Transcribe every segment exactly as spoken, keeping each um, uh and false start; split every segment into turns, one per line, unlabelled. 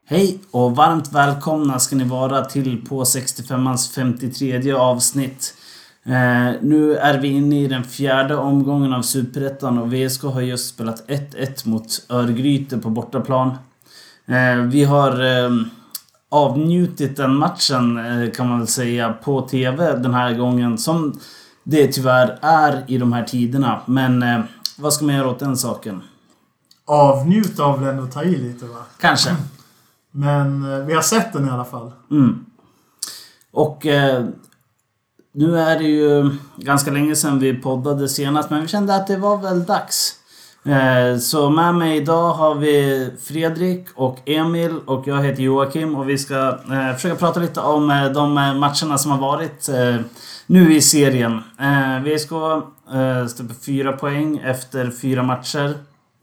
Hej och varmt välkomna ska ni vara till på sextiofemmans femtiotredje avsnitt. Eh, nu är vi inne i den fjärde omgången av Superettan och V S K har just spelat ett ett mot Örgryte på bortaplan. Eh, vi har eh, avnjutit den matchen eh, kan man väl säga på tv den här gången, som det tyvärr är i de här tiderna. Men eh, vad ska man göra åt den saken?
Avnjuta av den och ta i lite, va?
Kanske.
Men eh, vi har sett den i alla fall.
Mm. Och eh, nu är det ju ganska länge sedan vi poddade senast, men vi kände att det var väl dags. Eh, så med mig idag har vi Fredrik och Emil och jag heter Joakim, och vi ska eh, försöka prata lite om eh, de matcherna som har varit eh, nu i serien. Eh, V S K eh, står på fyra poäng efter fyra matcher.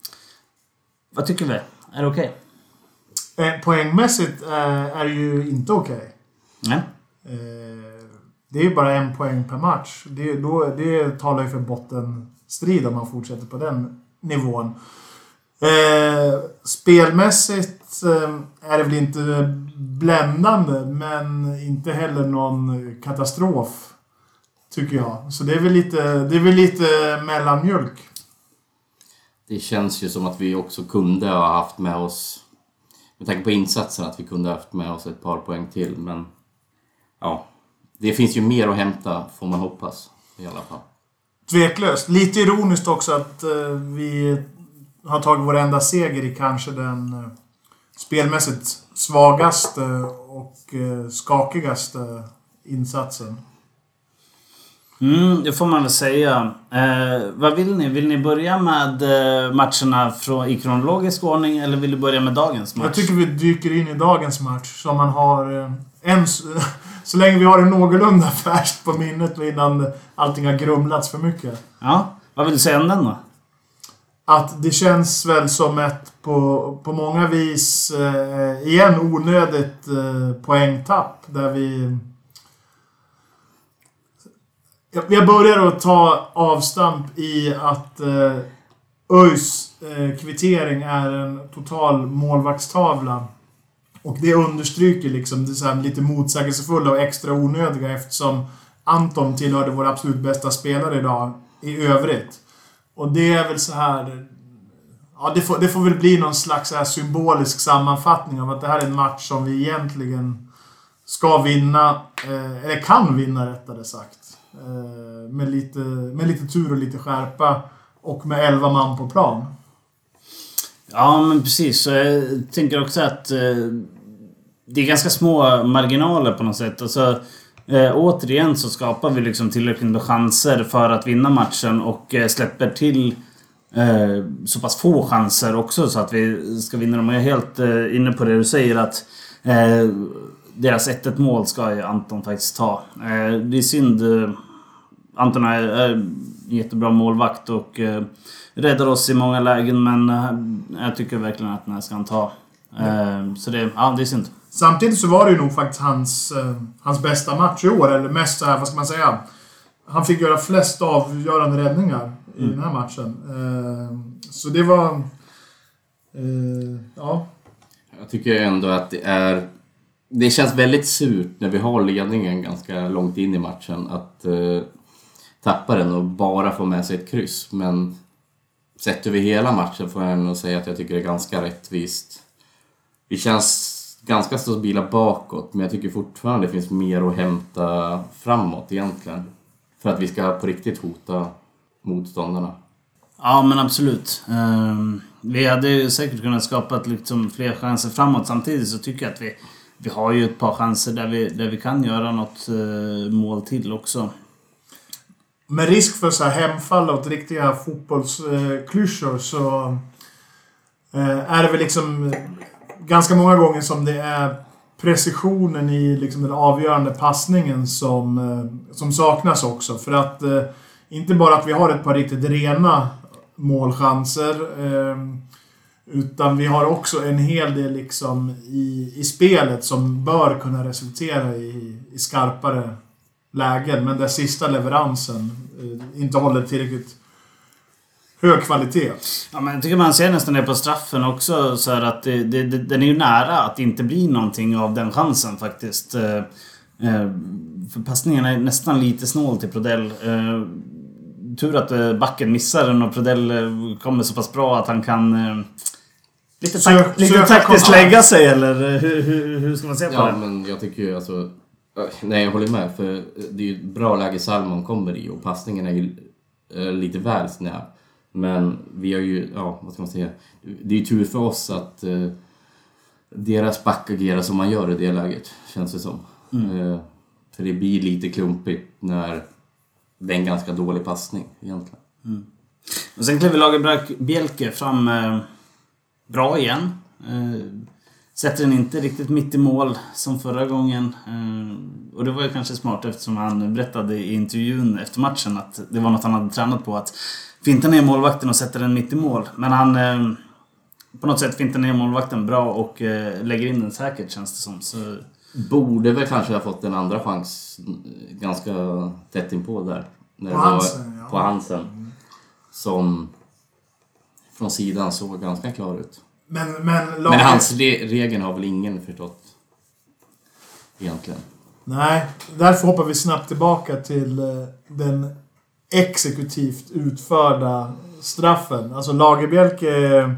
Vad tycker vi? Är det okej? Okay?
Eh, poängmässigt eh, är det ju inte okej. Okay.
Nej.
Eh, det är ju bara en poäng per match. Det, då, det talar ju för bottenstrid om man fortsätter på den nivån. Eh, spelmässigt eh, är det väl inte bländande, men inte heller någon katastrof, tycker jag. Så det är väl lite, det är väl lite mellanmjölk.
Det känns ju som att vi också kunde ha haft med oss, med tanke på insatsen, att vi kunde ha haft med oss ett par poäng till. Men ja, det finns ju mer att hämta, får man hoppas i alla fall.
Tveklöst. Lite ironiskt också att uh, vi har tagit vår enda seger i kanske den uh, spelmässigt svagaste och uh, skakigaste insatsen.
Mm, det får man väl säga. Eh, vad vill ni? Vill ni börja med eh, matcherna från, i kronologisk ordning, eller vill du börja med dagens match?
Jag tycker vi dyker in i dagens match, som man har eh, en, så länge vi har en någorlunda färskt på minnet och innan allting har grumlats för mycket.
Ja, vad vill du säga om den då?
Att det känns väl som ett på, på många vis eh, igen onödigt eh, poängtapp, där vi Jag börjar att ta avstamp i att eh, ÖIS eh, kvittering är en total målvaktstavla. Och det understryker liksom det så här lite motsägelsefulla och extra onödiga, eftersom Anton tillhörde vår absolut bästa spelare idag i övrigt. Och det är väl så här... Ja, det får, det får väl bli någon slags så här symbolisk sammanfattning av att det här är en match som vi egentligen ska vinna, eh, eller kan vinna rättare sagt. Med lite, med lite tur och lite skärpa, och med elva man på plan.
Ja, men precis. Så jag tänker också att eh, det är ganska små marginaler på något sätt. Alltså, eh, återigen så skapar vi liksom tillräckligt med chanser för att vinna matchen, och eh, släpper till eh, så pass få chanser också så att vi ska vinna dem. Jag är helt eh, inne på det du säger, att eh, deras ett ett mål ska ju Anton faktiskt ta. Eh, det är synd. Eh, Anton är, är jättebra målvakt och eh, räddar oss i många lägen, men eh, jag tycker verkligen att den här ska han ta. Eh, så det, ja, det är synd.
Samtidigt så var det ju nog faktiskt hans, eh, hans bästa match i år, eller mest så här, vad ska man säga? Han fick göra flest avgörande räddningar i mm. den här matchen. Eh, så det var... Eh, ja.
Jag tycker ändå att det är... Det känns väldigt surt när vi har ledningen ganska långt in i matchen att eh, tappa den och bara få med sig ett kryss. Men sett över hela matchen får jag ändå säga att jag tycker det är ganska rättvist. Vi känns ganska stabila bakåt, men jag tycker fortfarande det finns mer att hämta framåt egentligen. För att vi ska på riktigt hota motståndarna.
Ja, men absolut. Um, vi hade ju säkert kunnat skapa liksom fler chanser framåt. Samtidigt så tycker jag att vi Vi har ju ett par chanser där vi, där vi kan göra något eh, mål till också.
Med risk för så här hemfall åt riktiga fotbollsklyschor, så eh, är det väl liksom ganska många gånger som det är precisionen i liksom den avgörande passningen som, eh, som saknas också. För att eh, inte bara att vi har ett par riktigt rena målchanser, eh, utan vi har också en hel del liksom i, i spelet som bör kunna resultera i, i skarpare lägen. Men där sista leveransen eh, inte håller tillräckligt hög kvalitet.
Ja, men jag tycker man ser nästan det på straffen också. Så här att det, det, det, den är ju nära att det inte blir någonting av den chansen faktiskt. Eh, eh, för passningen är nästan lite snål till Prodell. Eh, tur att eh, backen missar den och Prodell eh, kommer så pass bra att han kan... Eh, lite
Sök,
tak- lite taktiskt lägga sig, eller hur, hur, hur ska man se på
ja,
det?
Ja, men jag tycker ju alltså... Nej, jag håller med. För det är ju ett bra läge Salmon kommer i och passningen är ju eh, lite väl snäv. Men vi har ju, ja, vad ska man säga? Det är ju tur för oss att eh, deras back agerar som man gör i det läget, känns det som. Mm. Eh, för det blir lite klumpigt när det är en ganska dålig passning egentligen.
Mm. Och sen kliver Lagerbrack Bjelke fram eh, bra igen. Eh, sätter den inte riktigt mitt i mål som förra gången. Eh, och det var ju kanske smart eftersom han berättade i intervjun efter matchen att det var något han hade tränat på, att finta ner målvakten och sätta den mitt i mål. Men han eh, på något sätt fintar ner målvakten bra och eh, lägger in den säkert, känns det som. Så...
Borde väl kanske ha fått en andra chans ganska tätt inpå där. När
på
det var
Hansen, ja.
På Hansen. Mm. Som från sidan såg ganska klar ut.
Men, men, laget...
men hans re- regeln har väl ingen förstått egentligen.
Nej, därför hoppar vi snabbt tillbaka till eh, den exekutivt utförda straffen. Alltså Lagerbjälke är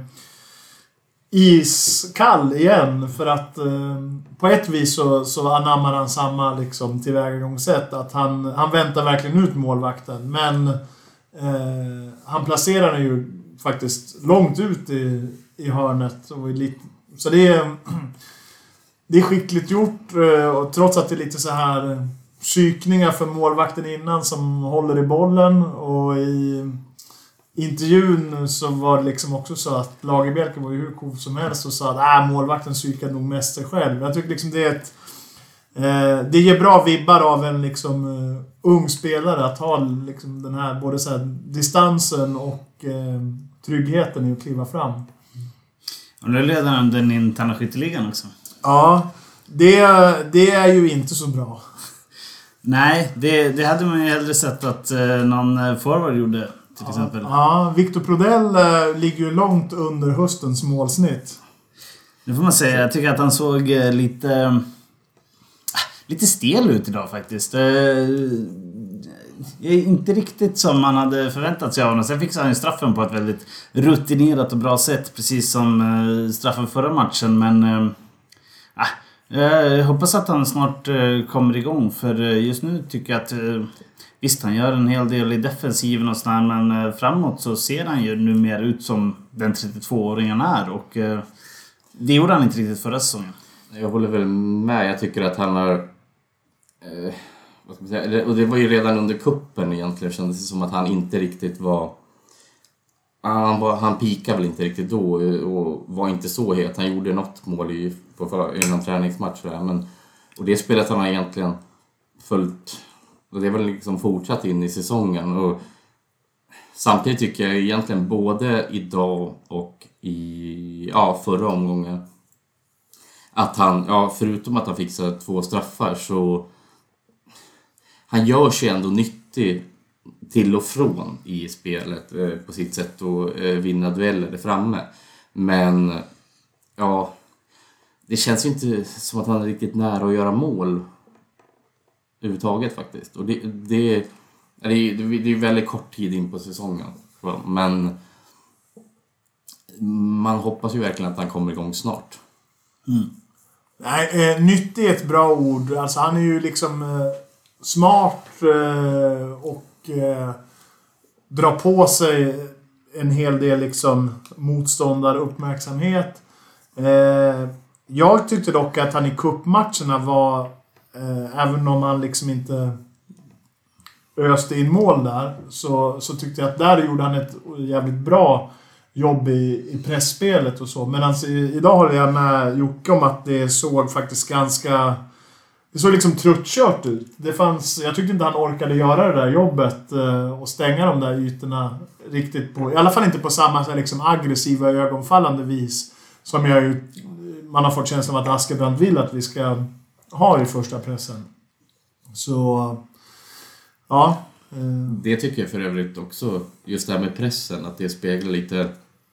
iskall igen, för att eh, på ett vis så, så anammar han samma liksom, tillvägagångssätt, att han, han väntar verkligen ut målvakten, men eh, han placerar den ju faktiskt långt ut i, i hörnet och i lite, så det är det är skickligt gjort, och trots att det är lite så här psykningar för målvakten innan som håller i bollen, och i intervjun så var det liksom också så att Lagerbjälke var ju hur cool som helst och sa att äh, målvakten psykar nog mest sig själv. Jag tycker liksom det är ett eh, det ger bra vibbar av en liksom uh, ung spelare att ha liksom den här både så här distansen och eh, tryggheten i att kliva fram.
Och nu leder han den interna skytteligan också.
Ja, det, det är ju inte så bra.
Nej, det, det hade man ju hellre sett att eh, någon forward gjorde, till
ja,
exempel.
Ja, Victor Prodell eh, ligger ju långt under höstens målsnitt.
Det får man säga. Jag tycker att han såg eh, lite äh, lite stel ut idag faktiskt. Eh, inte riktigt som man hade förväntat sig av honom. Sen fick han ju straffen på ett väldigt rutinerat och bra sätt, precis som eh, straffen förra matchen, men eh, jag hoppas att han snart kommer igång, för just nu tycker jag att visst, han gör en hel del i defensiven och sådär, men framåt så ser han ju nu mer ut som den trettiotvååringen är, och det gjorde han inte riktigt förra säsongen.
Jag håller väl med. Jag tycker att han har eh, vad ska man säga, och det var ju redan under kuppen egentligen, kändes det som att han inte riktigt var Han, var, han pikade väl inte riktigt då och var inte så het. Han gjorde något mål i, på för, i någon träningsmatch där, men och det spelet har han egentligen följt, och det är väl liksom fortsatt in i säsongen. Och samtidigt tycker jag egentligen både idag och i ja, förra omgången att han, ja, förutom att han fixar två straffar, så han gör sig ändå nyttig till och från i spelet eh, på sitt sätt att eh, vinna dueller där framme. Men ja, det känns ju inte som att han är riktigt nära att göra mål överhuvudtaget faktiskt. Och det, det, det, är, det är väldigt kort tid in på säsongen. Men man hoppas ju verkligen att han kommer igång snart.
Mm. Nej, eh, nyttig är ett bra ord. Alltså han är ju liksom eh, smart eh, och eh, drar på sig en hel del liksom motståndaruppmärksamhet. Eh, jag tyckte dock att han i cupmatcherna var, eh, även om han liksom inte öste in mål där, så, så tyckte jag att där gjorde han ett jävligt bra jobb i, i pressspelet och så. Men alltså, i, idag håller jag med Jocke om att det såg faktiskt ganska... Det såg liksom tröttkört ut. Det fanns, jag tyckte inte han orkade göra det där jobbet eh, och stänga de där ytorna riktigt på... I alla fall inte på samma så liksom aggressiva, ögonfallande vis som jag ju, man har fått känslan av att Askebrand vill att vi ska ha i första pressen. Så... Ja...
Det tycker jag för övrigt också, just det här med pressen, att det speglar lite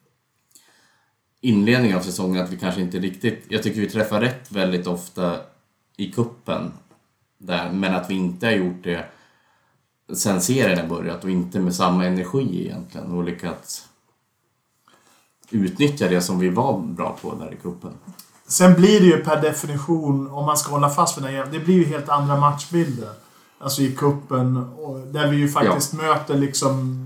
inledningen av säsongen, att vi kanske inte riktigt, jag tycker vi träffar rätt väldigt ofta i kuppen där, men att vi inte har gjort det sen serien har börjat och inte med samma energi egentligen och lyckats utnyttja det som vi var bra på där i kuppen.
Sen blir det ju per definition, om man ska hålla fast vid det, det blir ju helt andra matchbilder. Alltså i kuppen, där vi ju faktiskt ja. möter liksom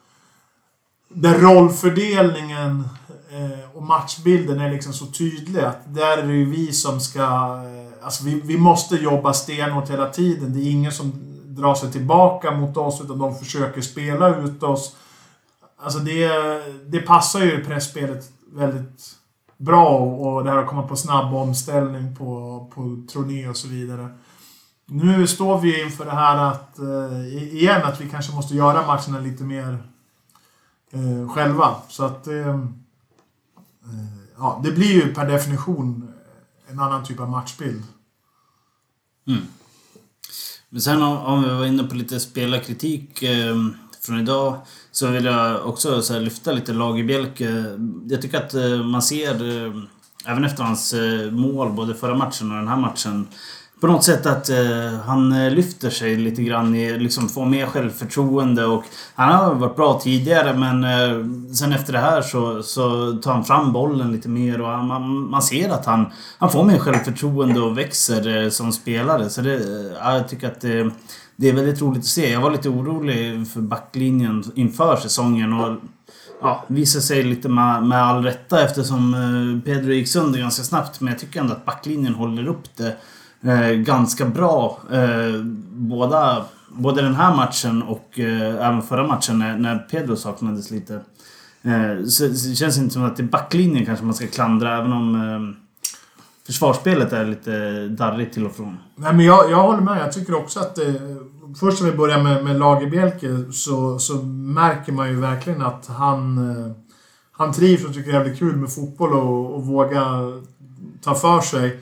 där rollfördelningen eh, och matchbilden är liksom så tydlig att där är det ju vi som ska eh, alltså vi, vi måste jobba stenhårt hela tiden. Det är ingen som drar sig tillbaka mot oss utan de försöker spela ut oss. Alltså det, det passar ju pressspelet väldigt bra och det här att komma på snabb omställning på, på turné och så vidare. Nu står vi inför det här att eh, igen att vi kanske måste göra matcherna lite mer eh, själva. Så att eh, eh, ja, det blir ju per definition en annan typ av matchbild.
Mm. Men sen om, om vi var inne på lite spelarkritik eh, från idag så vill jag också så här, lyfta lite Lagerbielke. Jag tycker att eh, man ser eh, även efter hans eh, mål både förra matchen och den här matchen på något sätt att eh, han lyfter sig lite grann i, liksom får mer självförtroende och han har varit bra tidigare men eh, sen efter det här så, så tar han fram bollen lite mer och han, man, man ser att han, han får mer självförtroende och växer eh, som spelare så det, eh, jag tycker att det, det är väldigt roligt att se. Jag var lite orolig för backlinjen inför säsongen och ja, visar sig lite med, med all rätta eftersom eh, Pedro gick sönder ganska snabbt men jag tycker ändå att backlinjen håller upp det Eh, ganska bra eh, båda, både den här matchen och eh, även förra matchen när, när Pedro saknades lite eh, så, så det känns inte som att det är backlinjen kanske man ska klandra även om eh, försvarsspelet är lite darrigt till och från.
Nej men jag, jag håller med, jag tycker också att eh, först när vi börjar med, med Lagerbielke så, så märker man ju verkligen att han eh, han trivs och tycker det är jävligt kul med fotboll och, och våga ta för sig.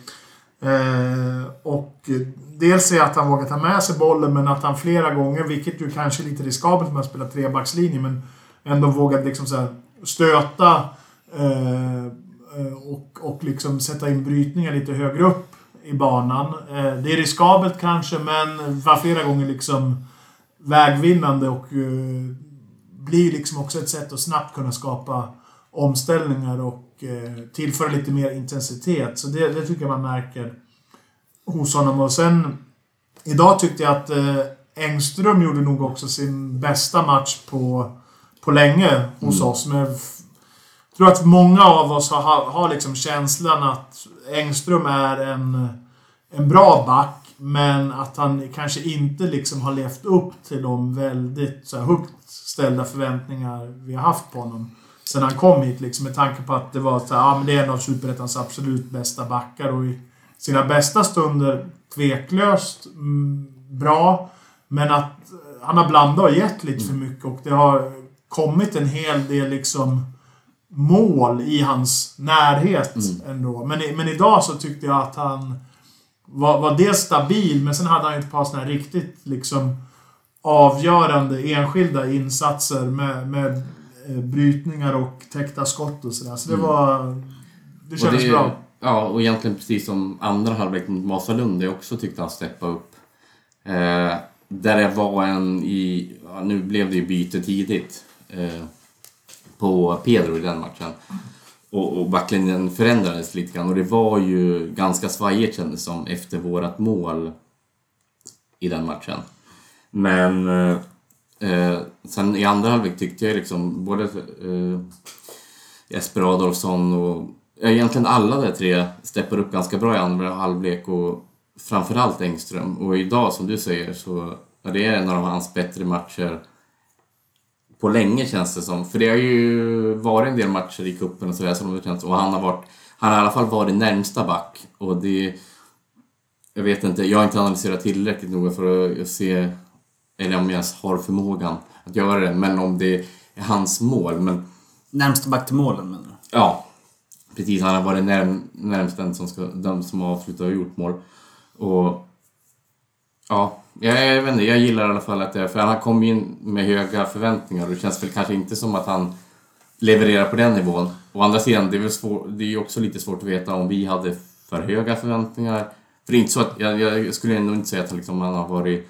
Eh, och dels är att han vågar ta med sig bollen men att han flera gånger, vilket ju kanske är lite riskabelt med att spela trebackslinje men ändå vågat liksom så här stöta eh, och, och liksom sätta in brytningar lite högre upp i banan. Eh, det är riskabelt kanske men var flera gånger liksom vägvinnande och eh, blir liksom också ett sätt att snabbt kunna skapa omställningar och tillföra lite mer intensitet. Så det, det tycker jag man märker hos honom. Och sen idag tyckte jag att eh, Engström gjorde nog också sin bästa match på, på länge hos mm. oss. Men jag tror att många av oss har, har liksom känslan att Engström är en, en bra back men att han kanske inte liksom har levt upp till de väldigt så här, högt ställda förväntningar vi har haft på honom. Sen han kom hit liksom med tanke på att det var så här, ja men det är en av Superettans absolut bästa backar och i sina bästa stunder tveklöst mm, bra men att han har blandat och gett lite för mycket och det har kommit en hel del liksom mål i hans närhet mm. ändå. Men, men idag så tyckte jag att han var, var dels stabil men sen hade han ett par såna här riktigt liksom avgörande enskilda insatser med, med brytningar och täckta skott och sådär. Så det var det kändes det, bra.
Ja, och egentligen precis som andra halvlek mot Vasalund jag också tyckte han steppade upp. Eh, där det var en i ja, nu blev det ju byte tidigt eh, på Pedro i den matchen. Och, och backlinjen förändrades lite grann och det var ju ganska svajigt kändes som efter vårat mål i den matchen. Men eh, Eh, sen i andra halvlek tyckte jag liksom både eh, Jesper Adolfsson och ja, egentligen alla de tre steppar upp ganska bra i andra halvlek och framförallt Engström. Och idag som du säger så är det en av hans bättre matcher på länge känns det som. För det har ju varit en del matcher i kuppen och sådär som det känns. Och han har varit, han har i alla fall varit närmsta back. Och det, jag vet inte, jag har inte analyserat tillräckligt noga för att se eller om jag har förmågan att göra det. Men om det är hans mål. Men
närmsta back till målen menar du?
Ja, precis. Han har varit närm, närmst den som, ska, den som har avslutat och gjort mål. Och Ja, jag, jag vet inte, jag gillar i alla fall att det, för han kom in med höga förväntningar och det känns väl kanske inte som att han levererar på den nivån. Å andra sidan, det är väl svår, det är ju också lite svårt att veta om vi hade för höga förväntningar. För det är inte så att, jag, jag skulle ändå inte säga att liksom, han har varit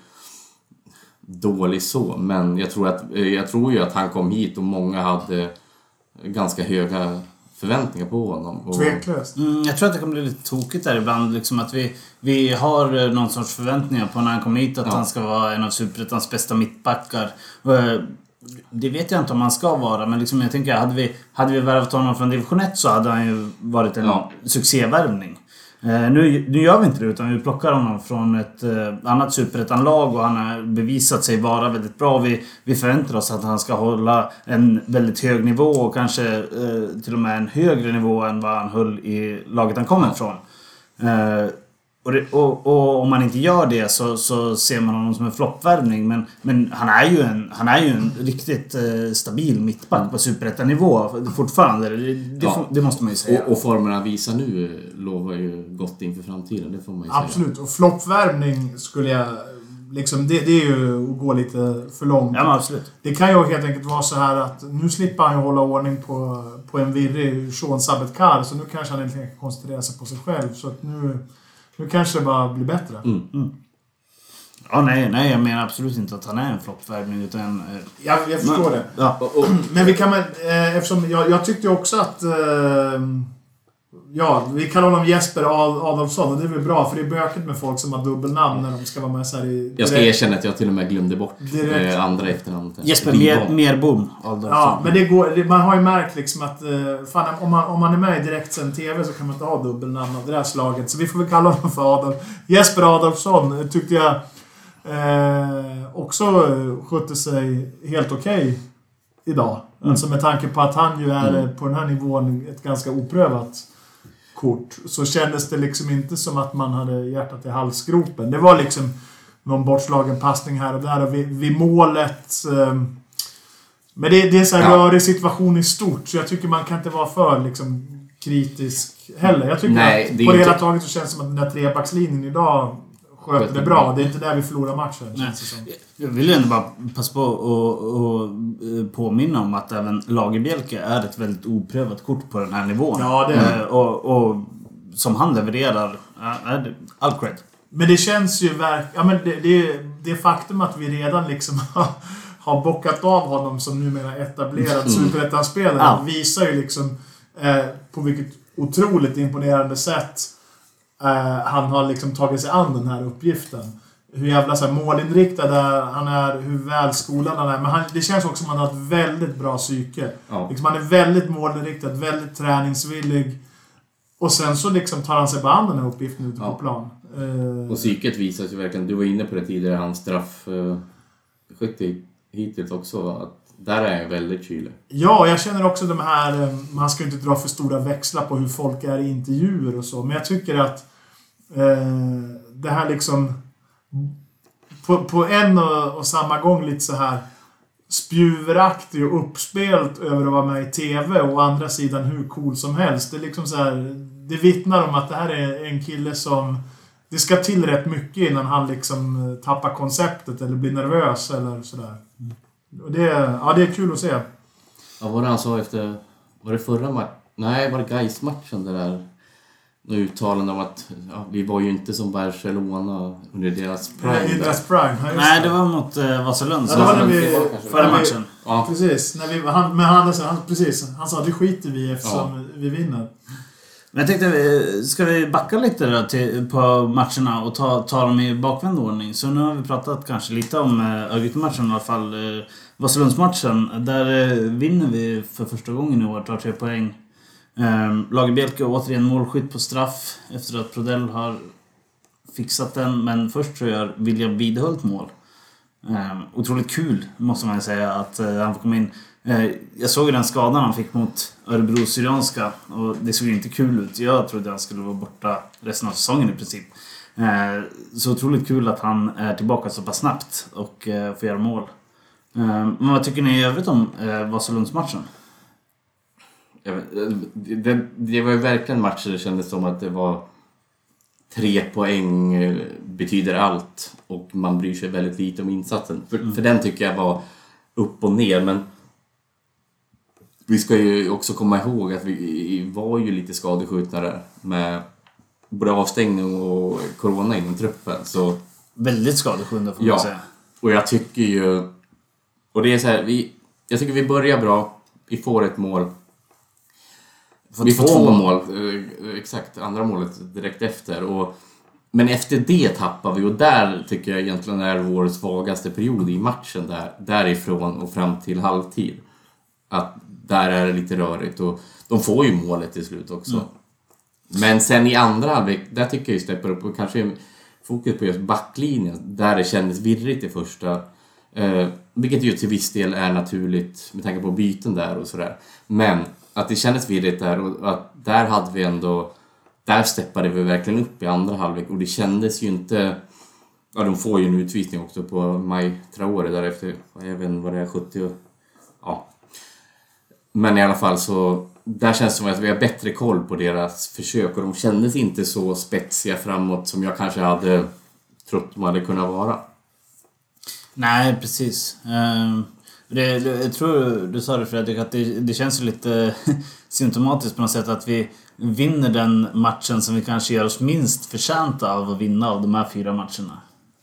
dålig så, men jag tror, att, jag tror ju att han kom hit och många hade ganska höga förväntningar på honom. Och...
Tveklöst.
Mm, jag tror att det kan bli lite tokigt där ibland. Liksom att vi, vi har någon sorts förväntningar på när han kommer hit att ja. han ska vara en av Superettans bästa mittbackar. Det vet jag inte om han ska vara, men liksom jag tänker, hade vi, hade vi värvat honom från division ett så hade han ju varit en ja. succévärvning. Eh, nu, nu gör vi inte det, utan vi plockar honom från ett eh, annat superettanlag och han har bevisat sig vara väldigt bra. Vi, vi förväntar oss att han ska hålla en väldigt hög nivå och kanske eh, till och med en högre nivå än vad han höll i laget han kommer ifrån. Eh, och, det, och, och om man inte gör det så, så ser man honom som en floppvärvning, men, men han är ju en, han är ju en riktigt eh, stabil mittback på superettanivå fortfarande. Det, det, ja. det måste man ju säga.
Och, och formen han visar nu lovar ju gott inför framtiden, det får man ju säga.
Absolut, och floppvärvning skulle jag liksom, det, det är ju att gå lite för långt.
Ja, men absolut.
Det kan ju helt enkelt vara så här att nu slipper han ju hålla ordning på, på en virrig Sean Sabetkar, så nu kanske han inte kan koncentrera sig på sig själv, så att nu Nu kanske det bara blir bättre.
Mm. Mm. Ja, nej, nej, jag menar absolut inte att han är en floppvärvning, utan... Eh,
jag, jag förstår
men,
det.
Ja.
Men vi kan... Eh, eftersom jag, jag tyckte också att... Eh, ja, vi kallar honom Jesper Adolfsson, och det är väl bra, för det är bökigt med folk som har dubbelnamn när de ska vara med så här i... Direkt.
Jag ska erkänna att jag till och med glömde bort eh, andra efternamnet.
Jesper Mer, Merbom Adolfsson.
Ja, men det går, det, man har ju märkt liksom att eh, fan, om, man, om man är med i direktsänd tv så kan man inte ha dubbelnamn av det där slaget. Så vi får väl kalla honom för Adolf. Jesper Adolfsson tyckte jag eh, också skötte sig helt okej okay idag. Mm. Alltså med tanke på att han ju är mm. på den här nivån ett ganska oprövat kort, så kändes det liksom inte som att man hade hjärtat i halsgropen. Det var liksom någon bortslagen passning här och där, och vid, vid målet eh, men det, det är så här ja. rörig situation i stort, så jag tycker man kan inte vara för liksom kritisk heller. Jag tycker Nej, att på det hela inte... taget så känns det som att den där trebackslinjen idag sköter det bra. Det är inte där vi förlorar matchen. Känns det som.
Jag vill ju ändå bara passa på och, och påminna om att även Lagerbielke är ett väldigt oprövat kort på den här nivån.
Ja, det är.
Och, och som han levererar är all cred.
Men det känns ju verk... Ja, men det, det, det faktum att vi redan liksom har bockat av honom som numera etablerad mm. superettanspelare ja. visar ju liksom eh, på vilket otroligt imponerande sätt eh, han har liksom tagit sig an den här uppgiften. Hur jävla så här, målinriktad han är, hur välskolad han är. Men han, det känns också som att han har ett väldigt bra psyke. Ja. Liksom, han är väldigt målinriktad, väldigt träningsvillig. Och sen så liksom tar han sig bara an den här uppgiften ute ja. på plan.
Uh, och psyket visar sig verkligen, du var inne på det tidigare, hans straff uh, skytte hittills också, att där är jag väldigt kylig.
Ja, jag känner också de här, man ska inte dra för stora växlar på hur folk är i intervjuer och så, men jag tycker att uh, det här liksom på, på en och, och samma gång lite så här spjuveraktig och uppspelt över att vara med i tv, och å andra sidan hur cool som helst. Det är liksom så här, det vittnar om att det här är en kille som det ska till rätt mycket innan han liksom tappar konceptet eller blir nervös eller sådär. Och det, ja, det är kul att se.
Ja, vad han sa efter, var det förra matchen? Nej, var det Gais-matchen det där? Nu uttalande om att ja, vi var ju inte som Barcelona under deras prime.
Nej, deras prime. Ja,
Nej, det var mot eh, Vasalund.
Ja, det var när vi,
förra matchen.
Ja. Precis. När vi, han, men han, han, precis, han sa att det skiter vi eftersom ja. vi vinner.
Men jag tänkte, ska vi backa lite då till, på matcherna och ta, ta dem i bakvänd ordning. Så nu har vi pratat kanske lite om äh, Örgryte-matchen i alla fall. Äh, Vasalundsmatchen, där äh, vinner vi för första gången i år, tar tre poäng. Äh, Lagerbielke återigen målskytt på straff efter att Prodell har fixat den. Men först så gör William Widehult mål. Äh, otroligt kul måste man säga att äh, han får komma in. Jag såg den skadan han fick mot Örebro Syrianska, och det såg inte kul ut. Jag trodde han skulle vara borta resten av säsongen i princip. Så otroligt kul att han är tillbaka så pass snabbt och får göra mål. Men vad tycker ni i övrigt om Vasalundsmatchen?
Det, det, det var ju verkligen matcher, det kändes som att det var tre poäng betyder allt och man bryr sig väldigt lite om insatsen. För, mm. för den tycker jag var upp och ner, men vi ska ju också komma ihåg att vi var ju lite skadeskjutna där med både avstängning och corona inom truppen. Så,
väldigt skadeskjutna får man
ja,
säga.
Och jag tycker ju, och det är så här, vi, jag tycker vi börjar bra, vi får ett mål. Får vi får två, två mål, exakt, andra målet direkt efter. Och, men efter det tappar vi, och där tycker jag egentligen är vår svagaste period i matchen. Där, därifrån och fram till halvtid. Att där är det lite rörigt, och de får ju målet till slut också. Mm. Men sen i andra halvlek, där tycker jag ju steppar upp, och kanske fokus på just backlinjen. Där det kändes virrigt i första. Eh, vilket ju till viss del är naturligt med tanke på byten där och sådär. Men att det kändes virrigt där, och att där hade vi ändå, där steppade vi verkligen upp i andra halvlek, och det kändes ju inte, ja, de får ju en utvisning också på Maj Traore därefter, jag vet inte vad det är, sjuttio, ja. Men i alla fall så, där känns det som att vi har bättre koll på deras försök, och de kändes inte så spetsiga framåt som jag kanske hade trott de hade kunnat vara.
Nej, precis. Um... Det, det, jag tror du sa det, Fredrik, att det, det känns ju lite symptomatiskt på något sätt att vi vinner den matchen som vi kanske gör oss minst förtjänta av att vinna av de här fyra matcherna.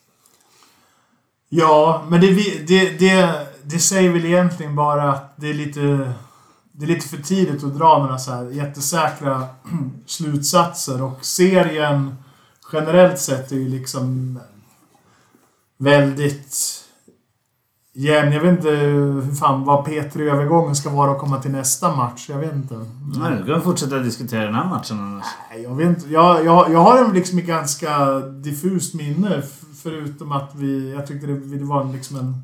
Ja, men det, det, det, det säger väl egentligen bara att det är lite, det är lite för tidigt att dra några så här jättesäkra slutsatser, och serien generellt sett är ju liksom väldigt jämn. Jag vet inte hur fan vad P tre-övergången ska vara och komma till nästa match. Jag vet inte.
Nej, du kan fortsätta diskutera den här matchen annars.
Nej, jag vet inte. Jag, jag, jag har en liksom ett ganska diffust minne, förutom att vi, jag tyckte det, det var liksom en,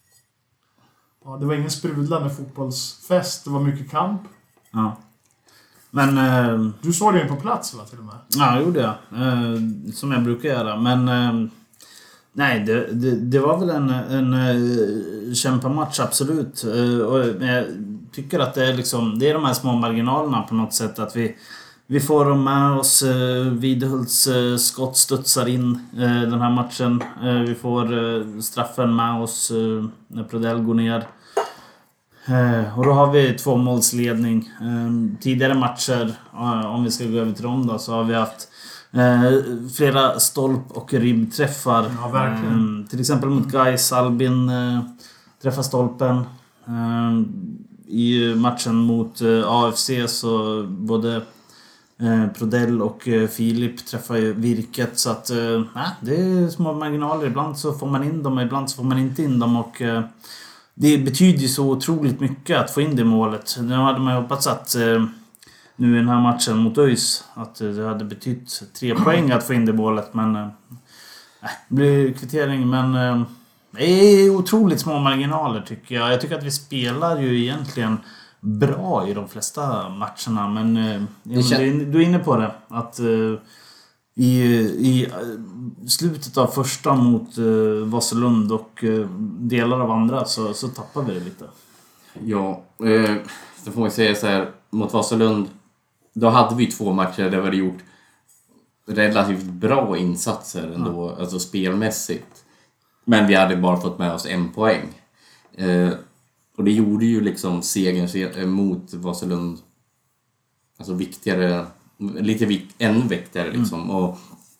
ja, det var ingen sprudlande fotbollsfest. Det var mycket kamp.
Ja. Men eh,
du såg det ju på plats, va, till och med?
Ja, det gjorde jag. Eh, som jag brukar göra. Men eh, nej, det, det, det var väl en, en, en kämpamatch, absolut. Och jag tycker att det är, liksom, det är de här små marginalerna på något sätt. Att vi, vi får dem med oss. Vidhults skott studsar in den här matchen. Vi får straffen med oss när Prodell går ner. Och då har vi två målsledning. Tidigare matcher, om vi ska gå över till dem då, så har vi haft Eh, flera stolp- och ribbträffar.
Ja, verkligen.
Eh, till exempel mot Gais, Albin eh, träffar stolpen. Eh, I matchen mot eh, A F C så både eh, Prodell och eh, Filip träffar ju virket. Så att eh, det är små marginaler. Ibland så får man in dem, ibland så får man inte in dem. Och eh, det betyder ju så otroligt mycket att få in det målet. Nu hade man ju hoppats att eh, nu i den här matchen mot ÖIS att det hade betytt tre poäng att få in det målet, men äh, det blir kvittering, men äh, det är otroligt små marginaler tycker jag. Jag tycker att vi spelar ju egentligen bra i de flesta matcherna, men äh, ja, känns... du är inne på det att äh, i, i äh, slutet av första mot äh, Vasalund och äh, delar av andra så, så tappar vi det lite.
Ja, eh, så får man säga så här, mot Vasalund då hade vi två matcher där vi hade gjort relativt bra insatser ändå, mm. alltså spelmässigt. Men vi hade bara fått med oss en poäng. Eh, och det gjorde ju liksom segern mot Vasalund alltså viktigare, lite vik- ännu viktigare liksom. Mm. Och,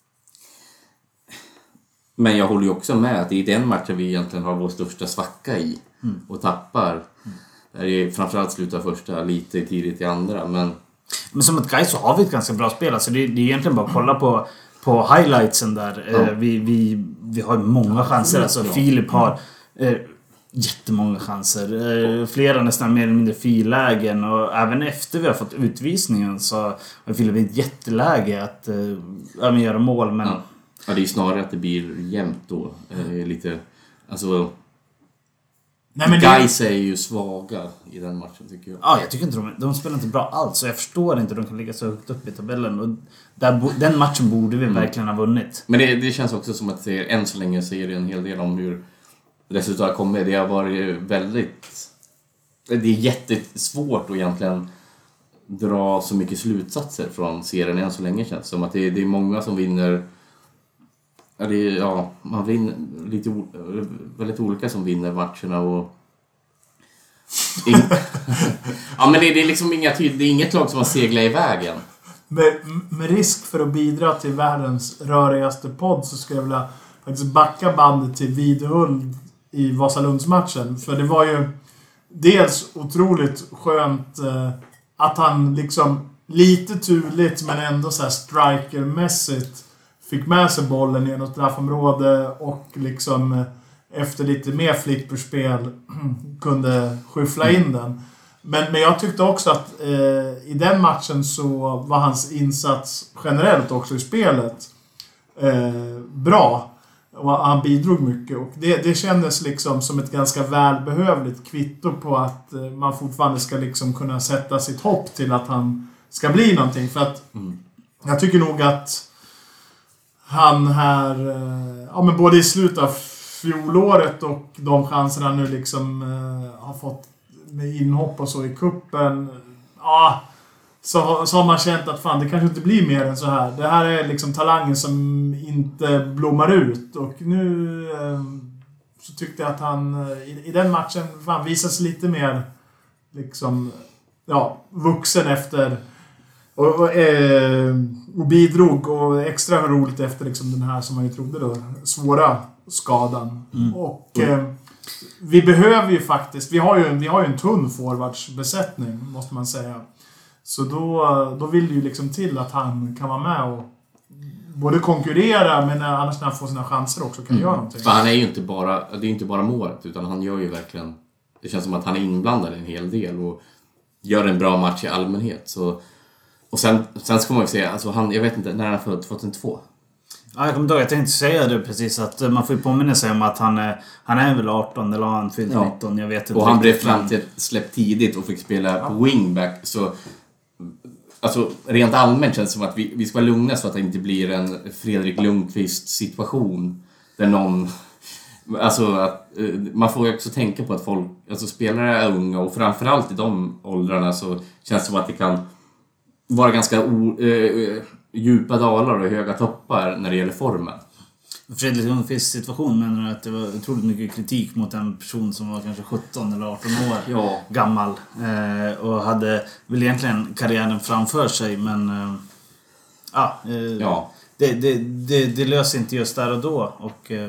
men jag håller ju också med att det är den matchen vi egentligen har vår största svacka i mm. och tappar. Mm. Där är framförallt slutar första lite tidigt i andra, men
Men som ett guy så har vi ett ganska bra spel. Alltså det, det är egentligen bara att kolla på, på highlightsen där. Ja. Eh, vi, vi, vi har många chanser. Alltså Filip har eh, jättemånga chanser. Eh, flera nästan mer eller mindre frilägen. Och även efter vi har fått utvisningen så har Filip ett jätteläge att eh, göra mål. Men...
Ja. ja, det är snarare att det blir jämnt då. Eh, lite, alltså... Nej, men Gais det... är ju svaga i den matchen tycker jag.
Ja, jag tycker inte de, de spelar inte bra alls. Så jag förstår inte att de kan ligga så högt upp i tabellen. Och där, den matchen borde vi mm. verkligen ha vunnit.
Men det, det känns också som att det, än så länge ser det en hel del om hur resultatet kommer. Det har varit väldigt... Det är jättesvårt att egentligen dra så mycket slutsatser från serien än så länge, känns som att det är, det är många som vinner. Ja, det är, ja, man vinner lite o, väldigt olika som vinner matcherna och in, ja, men det, det är liksom inga det är inget lag som har seglat i vägen.
Med, med risk för att bidra till världens rörigaste podd så skulle jag vilja faktiskt backa bandet till Videhuld i Vasalundsmatchen. För det var ju dels otroligt skönt eh, att han liksom lite turligt men ändå så här strikermässigt fick med sig bollen genom straffområde och liksom eh, efter lite mer flipperspel kunde skyffla in den. Men, men jag tyckte också att eh, i den matchen så var hans insats generellt också i spelet eh, bra. Och han bidrog mycket. Och det, det kändes liksom som ett ganska välbehövligt kvitto på att eh, man fortfarande ska liksom kunna sätta sitt hopp till att han ska bli någonting. För att mm. jag tycker nog att han här, eh, ja men både i slutet av fjolåret och de chanser han nu liksom eh, har fått med inhopp och så i kuppen, ja, så, så har man känt att fan, det kanske inte blir mer än så här. Det här är liksom talangen som inte blommar ut. Och nu eh, så tyckte jag att han i, i den matchen fan visas lite mer liksom, ja, vuxen efter och, och, eh, och bidrog och extra roligt efter liksom den här som man ju trodde då svåra skadan. Mm. Och eh, vi behöver ju faktiskt, vi har ju, vi har ju en tunn forwardsbesättning måste man säga. Så då, då vill det ju liksom till att han kan vara med och både konkurrera men annars när han får sina chanser också kan mm. göra någonting.
För han är ju inte bara, det är ju inte bara målet utan han gör ju verkligen, det känns som att han är inblandad i en hel del och gör en bra match i allmänhet. Så, och sen, sen ska man ju säga, alltså han, jag vet inte, när han är född, tjugohundratvå.
Ja, jag kommer ihåg, jag tänkte säga det precis att man får ju påminna sig om att han är, han är väl arton eller han fyllt ja. nitton, jag vet inte.
Och han blev fram till släppt tidigt och fick spela ja. på wingback, så alltså rent allmänt känns det som att vi, vi ska vara lugna så att det inte blir en Fredrik Lundqvist situation där någon, alltså att man får ju också tänka på att folk, alltså spelare är unga och framförallt i de åldrarna så känns det som att det kan vara ganska o, äh, djupa dalar och höga toppar när det gäller formen.
Fredrik Lundqvists situation menar du att det var otroligt mycket kritik mot en person som var kanske sjutton eller arton år
ja.
gammal eh, och hade väl egentligen karriären framför sig men eh, ah, eh,
ja.
det, det, det, det löser inte just där och då och eh,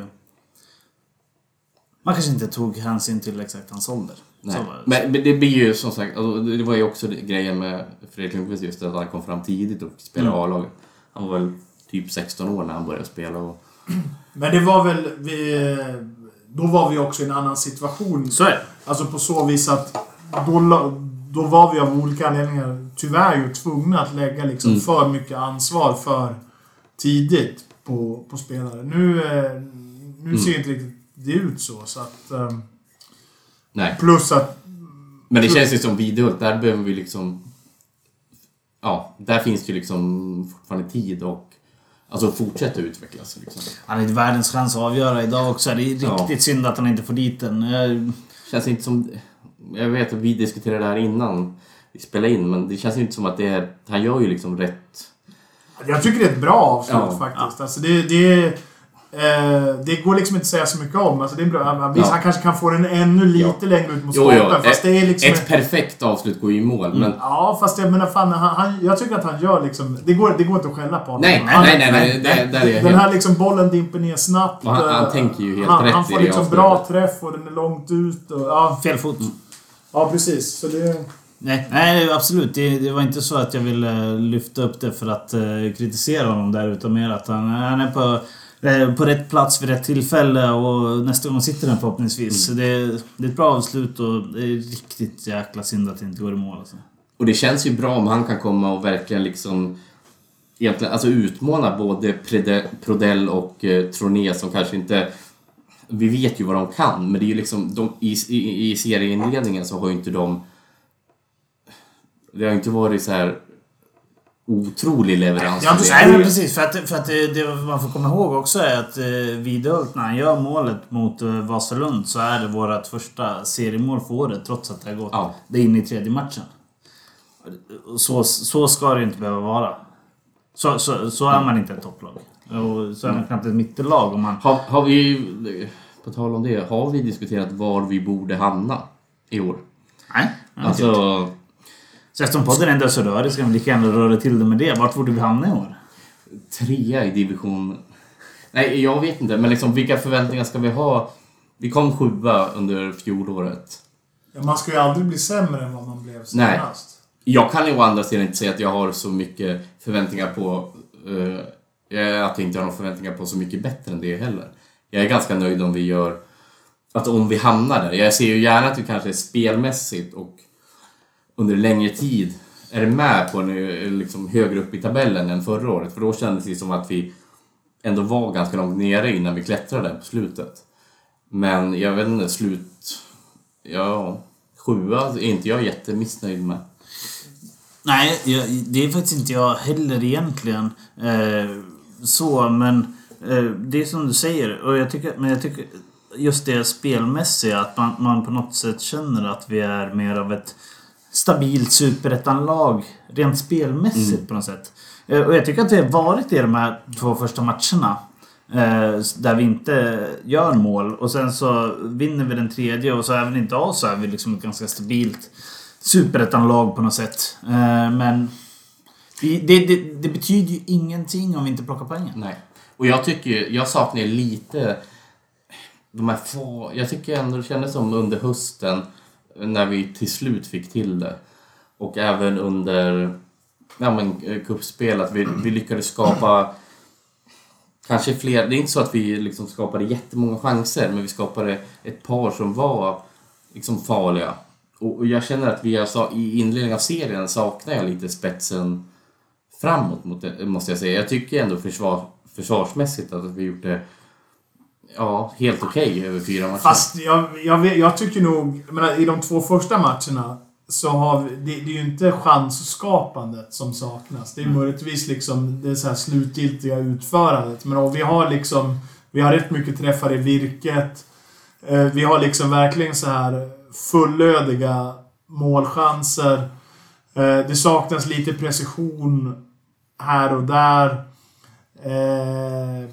man kanske inte tog hänsyn till exakt hans ålder.
Nej. Men, men det blir ju som sagt, alltså, det var ju också grejen med Fredrik Lundqvist just att han kom fram tidigt och spelade mm. A-laget. Han var väl typ sexton år när han började spela. Och...
Men det var väl, vi, då var vi också i en annan situation.
Så är det.
Alltså på så vis att då, då var vi av olika anledningar tyvärr ju tvungna att lägga liksom mm. för mycket ansvar för tidigt på, på spelare. Nu, nu mm. ser inte riktigt det ut så. så att,
Nej.
Plus att...
Men det känns ju som Videhult, där behöver vi liksom... Ja, där finns det ju liksom fortfarande tid och... Alltså fortsätta utvecklas liksom.
Han är världens chans att avgöra idag också. Det är riktigt ja. synd att han inte får dit den. Jag...
Känns inte som... Jag vet att vi diskuterade det här innan vi spelade in, men det känns inte som att det är... Han gör ju liksom rätt...
Jag tycker det är ett bra avslut ja. faktiskt.
Ja.
Alltså det, det, eh, det går liksom inte att säga så mycket om. Alltså det är bra. Visst, ja. han kanske kan få den ännu lite ja. längre ut mot stolpen. Fast det är liksom
ett ett perfekt avslut går ju i mål. Mm. Men...
Ja, fast jag menar fan, han, han, jag tycker att han gör liksom... Det går, det går inte att skälla på honom.
Nej,
han,
nej, nej. nej, nej, nej, nej
den här liksom bollen dimper ner snabbt.
Han, han tänker ju helt
han,
rätt
han får
i det
liksom
avslutet.
bra träff och den är långt ut. Och, ja.
Fel fot.
Mm. Ja, precis. Så det...
Nej, nej absolut. Det, det var inte så att jag ville lyfta upp det för att uh, kritisera honom där, utan mer att han, han är på, uh, på rätt plats vid rätt tillfälle och nästa gång sitter den förhoppningsvis. Mm. Så det, det är ett bra avslut och det är riktigt jäkla synd att det inte går i mål. Alltså.
Och det känns ju bra om han kan komma och verkligen liksom egentligen, alltså utmana både Prodell och uh, Troné som kanske inte... Vi vet ju vad de kan, men det är ju liksom de, i, i, i serieinledningen så har ju inte de... Det har inte varit så här otrolig leverans.
Ja, nej, men precis. För att, för att det, det man får komma ihåg också är att eh, Videhult, när han gör målet mot eh, Vasalund, så är det vårt första seriemål för året, trots att det har gått ja. det in i tredje matchen. Så, så ska det inte behöva vara. Så, så, så är man inte ett topplag. Och så är man mm. knappt ett mittellag. Om man...
har, har vi, på tal om det, har vi diskuterat var vi borde hamna i år?
Nej.
Alltså...
Så eftersom podden ändå är så rörig ska vi lika gärna röra till det med det. Vart borde vi hamna i år?
Trea i division... Nej, jag vet inte. Men liksom, vilka förväntningar ska vi ha? Vi kom sjua under fjolåret.
Ja, man ska ju aldrig bli sämre än vad man blev senast.
Nej. Jag kan ju å andra sidan inte säga att jag har så mycket förväntningar på... Uh, att jag inte har några förväntningar på så mycket bättre än det heller. Jag är ganska nöjd om vi gör... Att om vi hamnar där. Jag ser ju gärna att vi kanske är spelmässigt och under längre tid är med på en liksom högre upp i tabellen än förra året. För då kändes det som att vi ändå var ganska långt nere innan vi klättrade på slutet. Men jag vet inte, slut... Ja, sjua är inte jag jättemissnöjd med.
Nej, jag, det är faktiskt inte jag heller egentligen. Eh, så, men eh, det är som du säger. Och jag tycker, men jag tycker just det spelmässiga, att man, man på något sätt känner att vi är mer av ett stabilt superettanlag rent spelmässigt mm. på något sätt. Eh, och jag tycker att vi har varit i de här två första matcherna. Eh, där vi inte gör mål. Och sen så vinner vi den tredje. Och så även inte av så är vi liksom ett ganska stabilt superettanlag på något sätt. Eh, men det, det, det betyder ju ingenting om vi inte plockar poängen.
Nej. Och jag tycker, jag saknar lite de här få, jag tycker ändå det kändes som under hösten när vi till slut fick till det. Och även under ja, men, cupspel att vi, vi lyckades skapa kanske fler, det är inte så att vi liksom skapade jättemånga chanser, men vi skapade ett par som var liksom farliga. Och jag känner att vi alltså, i inledningen av serien saknar jag lite spetsen framåt, mot det, måste jag säga. Jag tycker ändå försvar, försvarsmässigt att vi gjort det ja, helt okej okay över fyra matcher.
Fast jag, jag, jag tycker nog, jag menar, i de två första matcherna så har vi, det, det är ju inte chansskapandet som saknas. Det är mm. möjligtvis liksom det så här slutgiltiga utförandet. Men vi har liksom, vi har rätt mycket träffar i virket. Eh, vi har liksom verkligen så här fullödiga målchanser. Eh, det saknas lite precision här och där. Eh,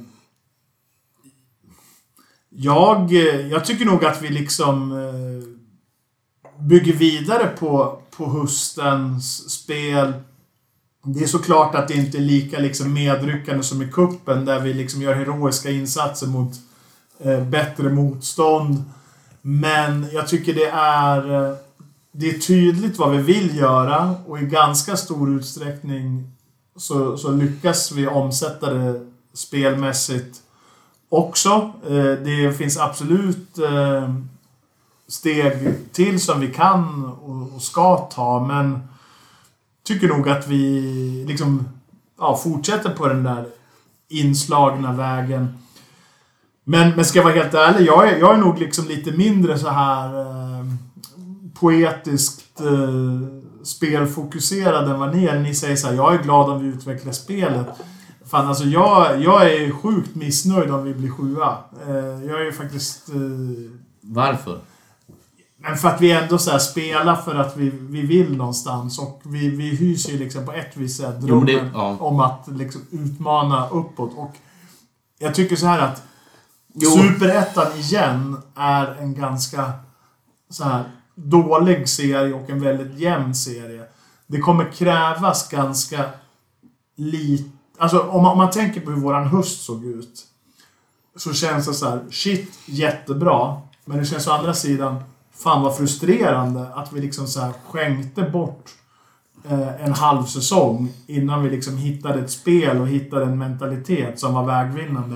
jag, jag tycker nog att vi liksom eh, bygger vidare på, på höstens spel. Det är såklart att det inte är lika liksom medryckande som i kuppen där vi liksom gör heroiska insatser mot eh, bättre motstånd. Men jag tycker det är eh, det är tydligt vad vi vill göra och i ganska stor utsträckning så, så lyckas vi omsätta det spelmässigt också. Eh, det finns absolut eh, steg till som vi kan och, och ska ta, men tycker nog att vi liksom ja, fortsätter på den där inslagna vägen. Men, men ska jag vara helt ärlig, jag är, jag är nog liksom lite mindre så här eh, poetiskt eh, spelfokuserad än vad ni är. Ni säger så här, jag är glad om vi utvecklar spelet. Fan, alltså jag, jag är sjukt missnöjd om vi blir sjua. Eh, jag är ju faktiskt... Eh,
Varför?
Men för att vi ändå så här spelar för att vi, vi vill någonstans. Och vi, vi hyser ju liksom på ett vis så här drömmen
jo, det, ja.
om att liksom utmana uppåt. Och jag tycker så här att jo. Superettan igen är en ganska så här dålig serie och en väldigt jämn serie. Det kommer krävas ganska lite. Alltså om man, om man tänker på hur våran höst såg ut så känns det så här, shit, jättebra. Men det känns å andra sidan fan vad frustrerande att vi liksom så här skänkte bort eh, en halv säsong innan vi liksom hittade ett spel och hittade en mentalitet som var vägvinnande.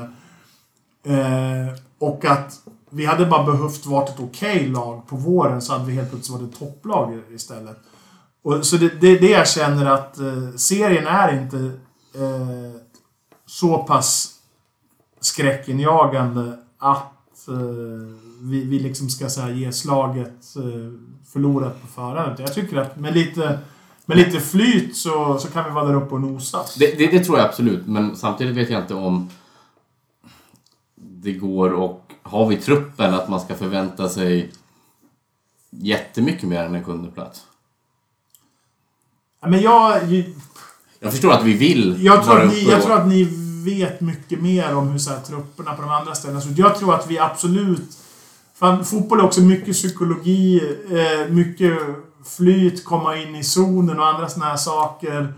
Eh, och att vi hade bara behövt vara ett okej lag på våren så hade vi helt plötsligt varit ett topplag istället. Och så det, det, det jag känner att eh, serien är inte eh, så pass skräckinjagande att eh, vi, vi liksom ska så här, ge slaget eh, förlorat på förhand. Jag tycker att med lite, med lite flyt så, så kan vi vara där uppe och nosa.
Det, det, det tror jag absolut, men samtidigt vet jag inte om det går och har vi truppen att man ska förvänta sig jättemycket mer än en sjunde plats.
Men jag...
Jag förstår att vi vill
jag tror,
vara
att ni,
uppe
jag
och-
tror att ni vet mycket mer om hur så här, trupperna på de andra ställena. Så jag tror att vi absolut... Fan, fotboll är också mycket psykologi, eh, mycket flyt, komma in i zonen och andra såna här saker.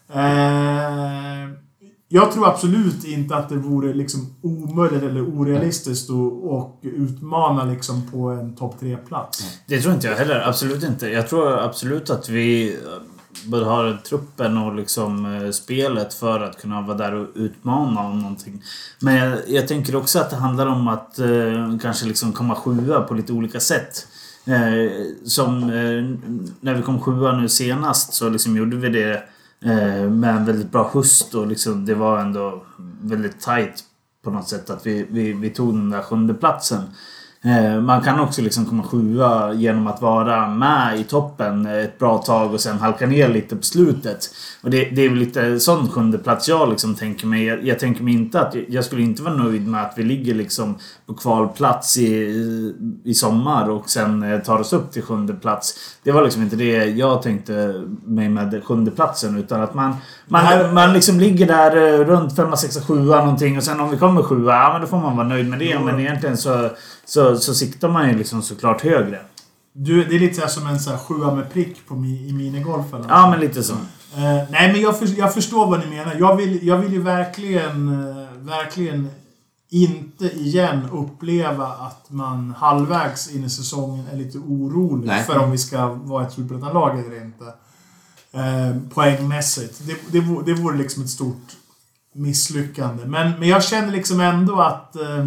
Eh, jag tror absolut inte att det vore liksom omöjligt eller orealistiskt att och utmana liksom på en topp tre-plats.
Det tror inte jag heller. Absolut inte. Jag tror absolut att vi både har truppen och liksom eh, spelet för att kunna vara där och utmana om någonting. Men jag, jag tänker också att det handlar om att eh, kanske liksom komma sjua på lite olika sätt. Eh, som eh, när vi kom sjua nu senast så liksom gjorde vi det eh, med en väldigt bra höst och liksom det var ändå väldigt tight på något sätt att vi, vi, vi tog den där sjunde platsen. Eh, man kan också liksom komma sjua genom att vara med i toppen ett bra tag och sen halka ner lite på slutet. Och det, det är väl lite sån sjunde plats jag liksom tänker mig. Jag, jag tänker mig inte att jag skulle inte vara nöjd med att vi ligger liksom på kvalplats i, i sommar och sen eh, tar oss upp till sjunde plats. Det var liksom inte det jag tänkte mig med sjunde platsen utan att man, man,
här,
man liksom ligger där eh, runt femma, sexa, sjua någonting och sen om vi kommer sjua, ja men då får man vara nöjd med det. Mm. Men egentligen så Så, så siktar man ju liksom såklart högre.
Du, det är lite så här som en så här sjua med prick på mi, i minigolf eller
Ja, men lite så.
Eh, nej, men jag, för, jag förstår vad ni menar. Jag vill, jag vill ju verkligen, eh, verkligen inte igen uppleva att man halvvägs in i säsongen är lite orolig
Nej.
för om vi ska vara ett superettan-lag eller inte. Eh, poängmässigt. Det, det, vore, det vore liksom ett stort misslyckande. Men, men jag känner liksom ändå att eh,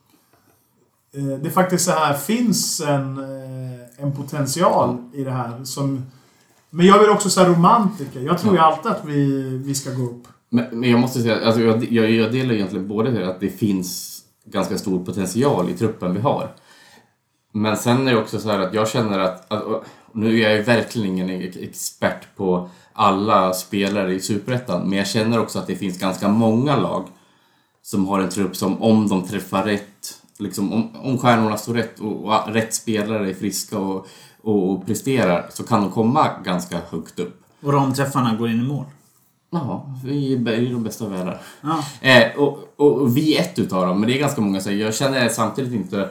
det faktiskt så här finns en, en potential i det här som... Men jag vill också säga romantiker. Jag tror ju alltid att vi, vi ska gå upp.
Men, men jag måste säga, alltså jag, jag, jag delar egentligen både det att det finns ganska stor potential i truppen vi har. Men sen är det också så här att jag känner att, att nu är jag ju verkligen ingen expert på alla spelare i Superettan, men jag känner också att det finns ganska många lag som har en trupp som om de träffar rätt, liksom om, om stjärnorna står rätt och, och rätt spelare är friska och, och, och presterar, så kan de komma ganska högt upp.
Och ramträffarna går in i mål.
Ja, vi är de bästa världar.
Ja.
Eh, och, och, och vi är ett utav dem, men det är ganska många. Så jag känner samtidigt inte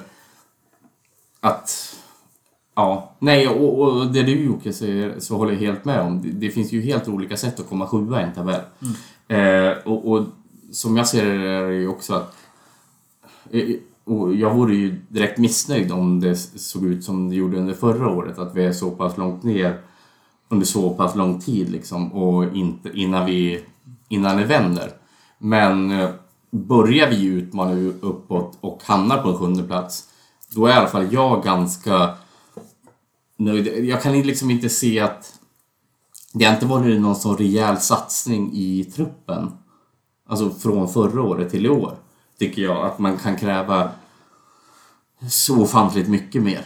att... Ja, nej, och, och det du Jocke säger så håller jag helt med om. Det, det finns ju helt olika sätt att komma sjua i en tabell. Mm. Eh, och, och som jag ser det är det ju också att... Eh, och jag vore ju direkt missnöjd om det såg ut som det gjorde under förra året. Att vi är så pass långt ner under så pass lång tid liksom, och inte, innan, vi, innan det vänder. Men eh, börjar vi utmana uppåt och hamnar på en sjunde plats, då är i alla fall jag ganska nöjd. Jag kan liksom inte se att det inte varit någon sån rejäl satsning i truppen. Alltså från förra året till i år. Tycker jag att man kan kräva så ofantligt mycket mer.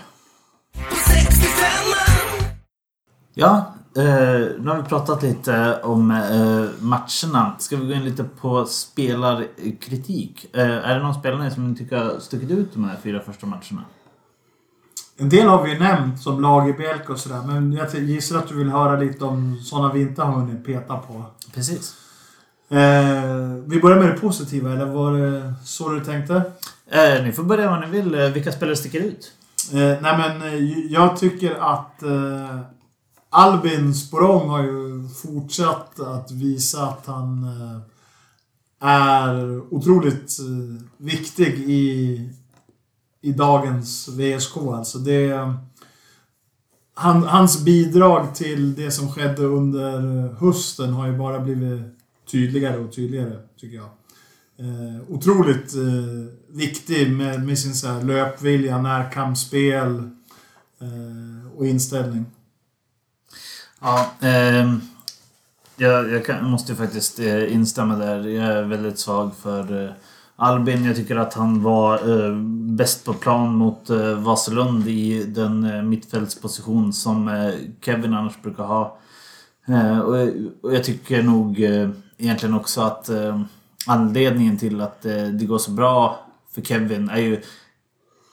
Ja, eh, nu har vi pratat lite om eh, matcherna. Ska vi gå in lite på spelarkritik? Eh, är det någon spelare som ni tycker har stuckit ut de här fyra första matcherna?
En del har vi ju nämnt som Lagerbielke och sådär. Men jag gissar att du vill höra lite om sådana vi inte har hunnit peta på.
Precis.
Eh, vi börjar med det positiva, eller var det så du tänkte?
Eh, ni får börja vad ni vill. Eh, vilka spelare sticker ut?
Eh, nej men eh, jag tycker att eh, Albin Sporong har ju fortsatt att visa att han eh, är otroligt eh, viktig i, i dagens V S K. Alltså det, han, hans bidrag till det som skedde under hösten har ju bara blivit tydligare och tydligare, tycker jag. Eh, otroligt eh, viktig med, med sin så här löpvilja, närkampsspel eh, och inställning.
Ja, eh, jag, jag kan, måste faktiskt eh, instämma där. Jag är väldigt svag för eh, Albin. Jag tycker att han var eh, bäst på plan mot eh, Vasalund i den eh, mittfältsposition som eh, Kevin annars brukar ha. Eh, och, och jag tycker nog eh, egentligen också att eh, anledningen till att eh, det går så bra för Kevin är ju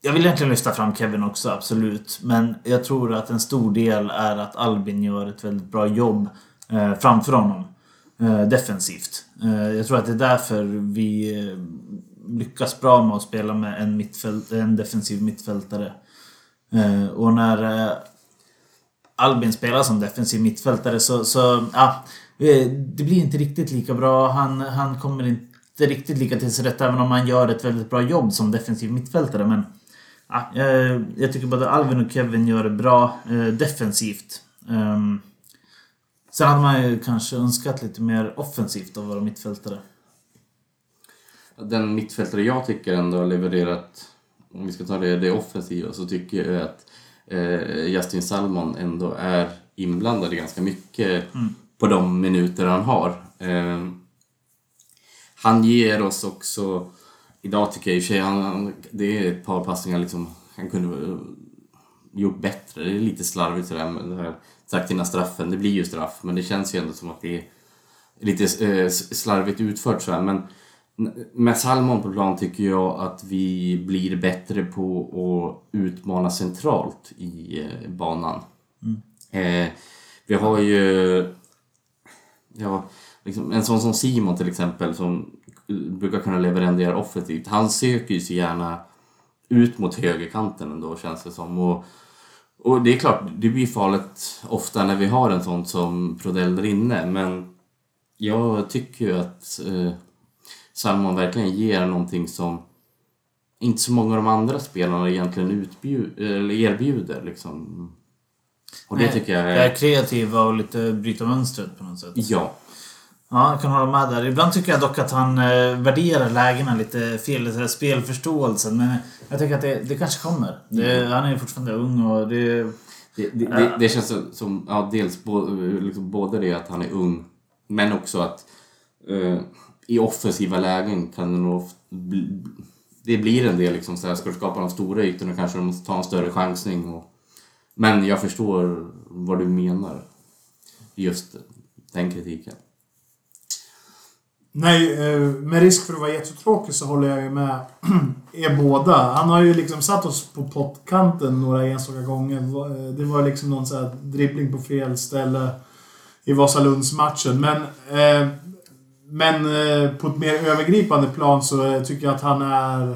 Jag vill egentligen lyfta fram Kevin också, absolut. Men jag tror att en stor del är att Albin gör ett väldigt bra jobb eh, framför honom. Eh, defensivt. Eh, jag tror att det är därför vi eh, lyckas bra med att spela med en, mittfält, en defensiv mittfältare. Eh, och när eh, Albin spelar som defensiv mittfältare så, så ja, det blir inte riktigt lika bra. Han, han kommer inte riktigt lika till sig rätt, även om han gör ett väldigt bra jobb som defensiv mittfältare. Men ja, jag, jag tycker både Alvin och Kevin gör det bra eh, defensivt. Um, sen hade man ju kanske önskat lite mer offensivt av våra mittfältare.
Den mittfältare jag tycker ändå har levererat, om vi ska ta det, det offensiva, så tycker jag att eh, Justin Salmon ändå är inblandad ganska mycket mm. på de minuter han har. Eh, han ger oss också, idag tycker jag i och för sig, han, det är ett par passningar liksom, han kunde gjort bättre. Det är lite slarvigt sådär med det här sagt innan straffen. Det blir ju straff, men det känns ju ändå som att det är lite eh, slarvigt utfört så här. Men med Salmon på plan tycker jag att vi blir bättre på att utmana centralt i eh, banan. Mm. Eh, vi har ju ja, liksom en sån som Simon till exempel, som brukar kunna leverera offensivt. Han söker ju så gärna ut mot högerkanten ändå, känns det som. Och, och det är klart, det blir farligt ofta när vi har en sån som Prodell där inne. Men jag tycker ju att eh, Salmon verkligen ger någonting som inte så många av de andra spelarna egentligen utbjud, eller erbjuder. Liksom. Och det
Nej,
tycker jag är...
Jag är kreativ och lite bryta mönstret på något sätt.
Ja.
Ja, jag kan hålla med där. Ibland tycker jag dock att han eh, värderar lägena lite fel, lite spelförståelsen. Men jag tycker att det, det kanske kommer. Det, mm. Han är fortfarande ung och det...
Det, det, äh. det, det känns som, ja, dels bo, liksom både det att han är ung, men också att eh, i offensiva lägen kan det nog bli, det blir en del liksom så här, ska du skapa de stora ytorna kanske de måste ta en större chansning. Och, men jag förstår vad du menar, just den kritiken.
Nej, med risk för att vara jättetråkig så håller jag ju med er båda. Han har ju liksom satt oss på pottkanten några enstaka gånger. Det var liksom någon så här dribbling på fel ställe i Vasalundsmatchen. Men, eh, men eh, på ett mer övergripande plan så tycker jag att han är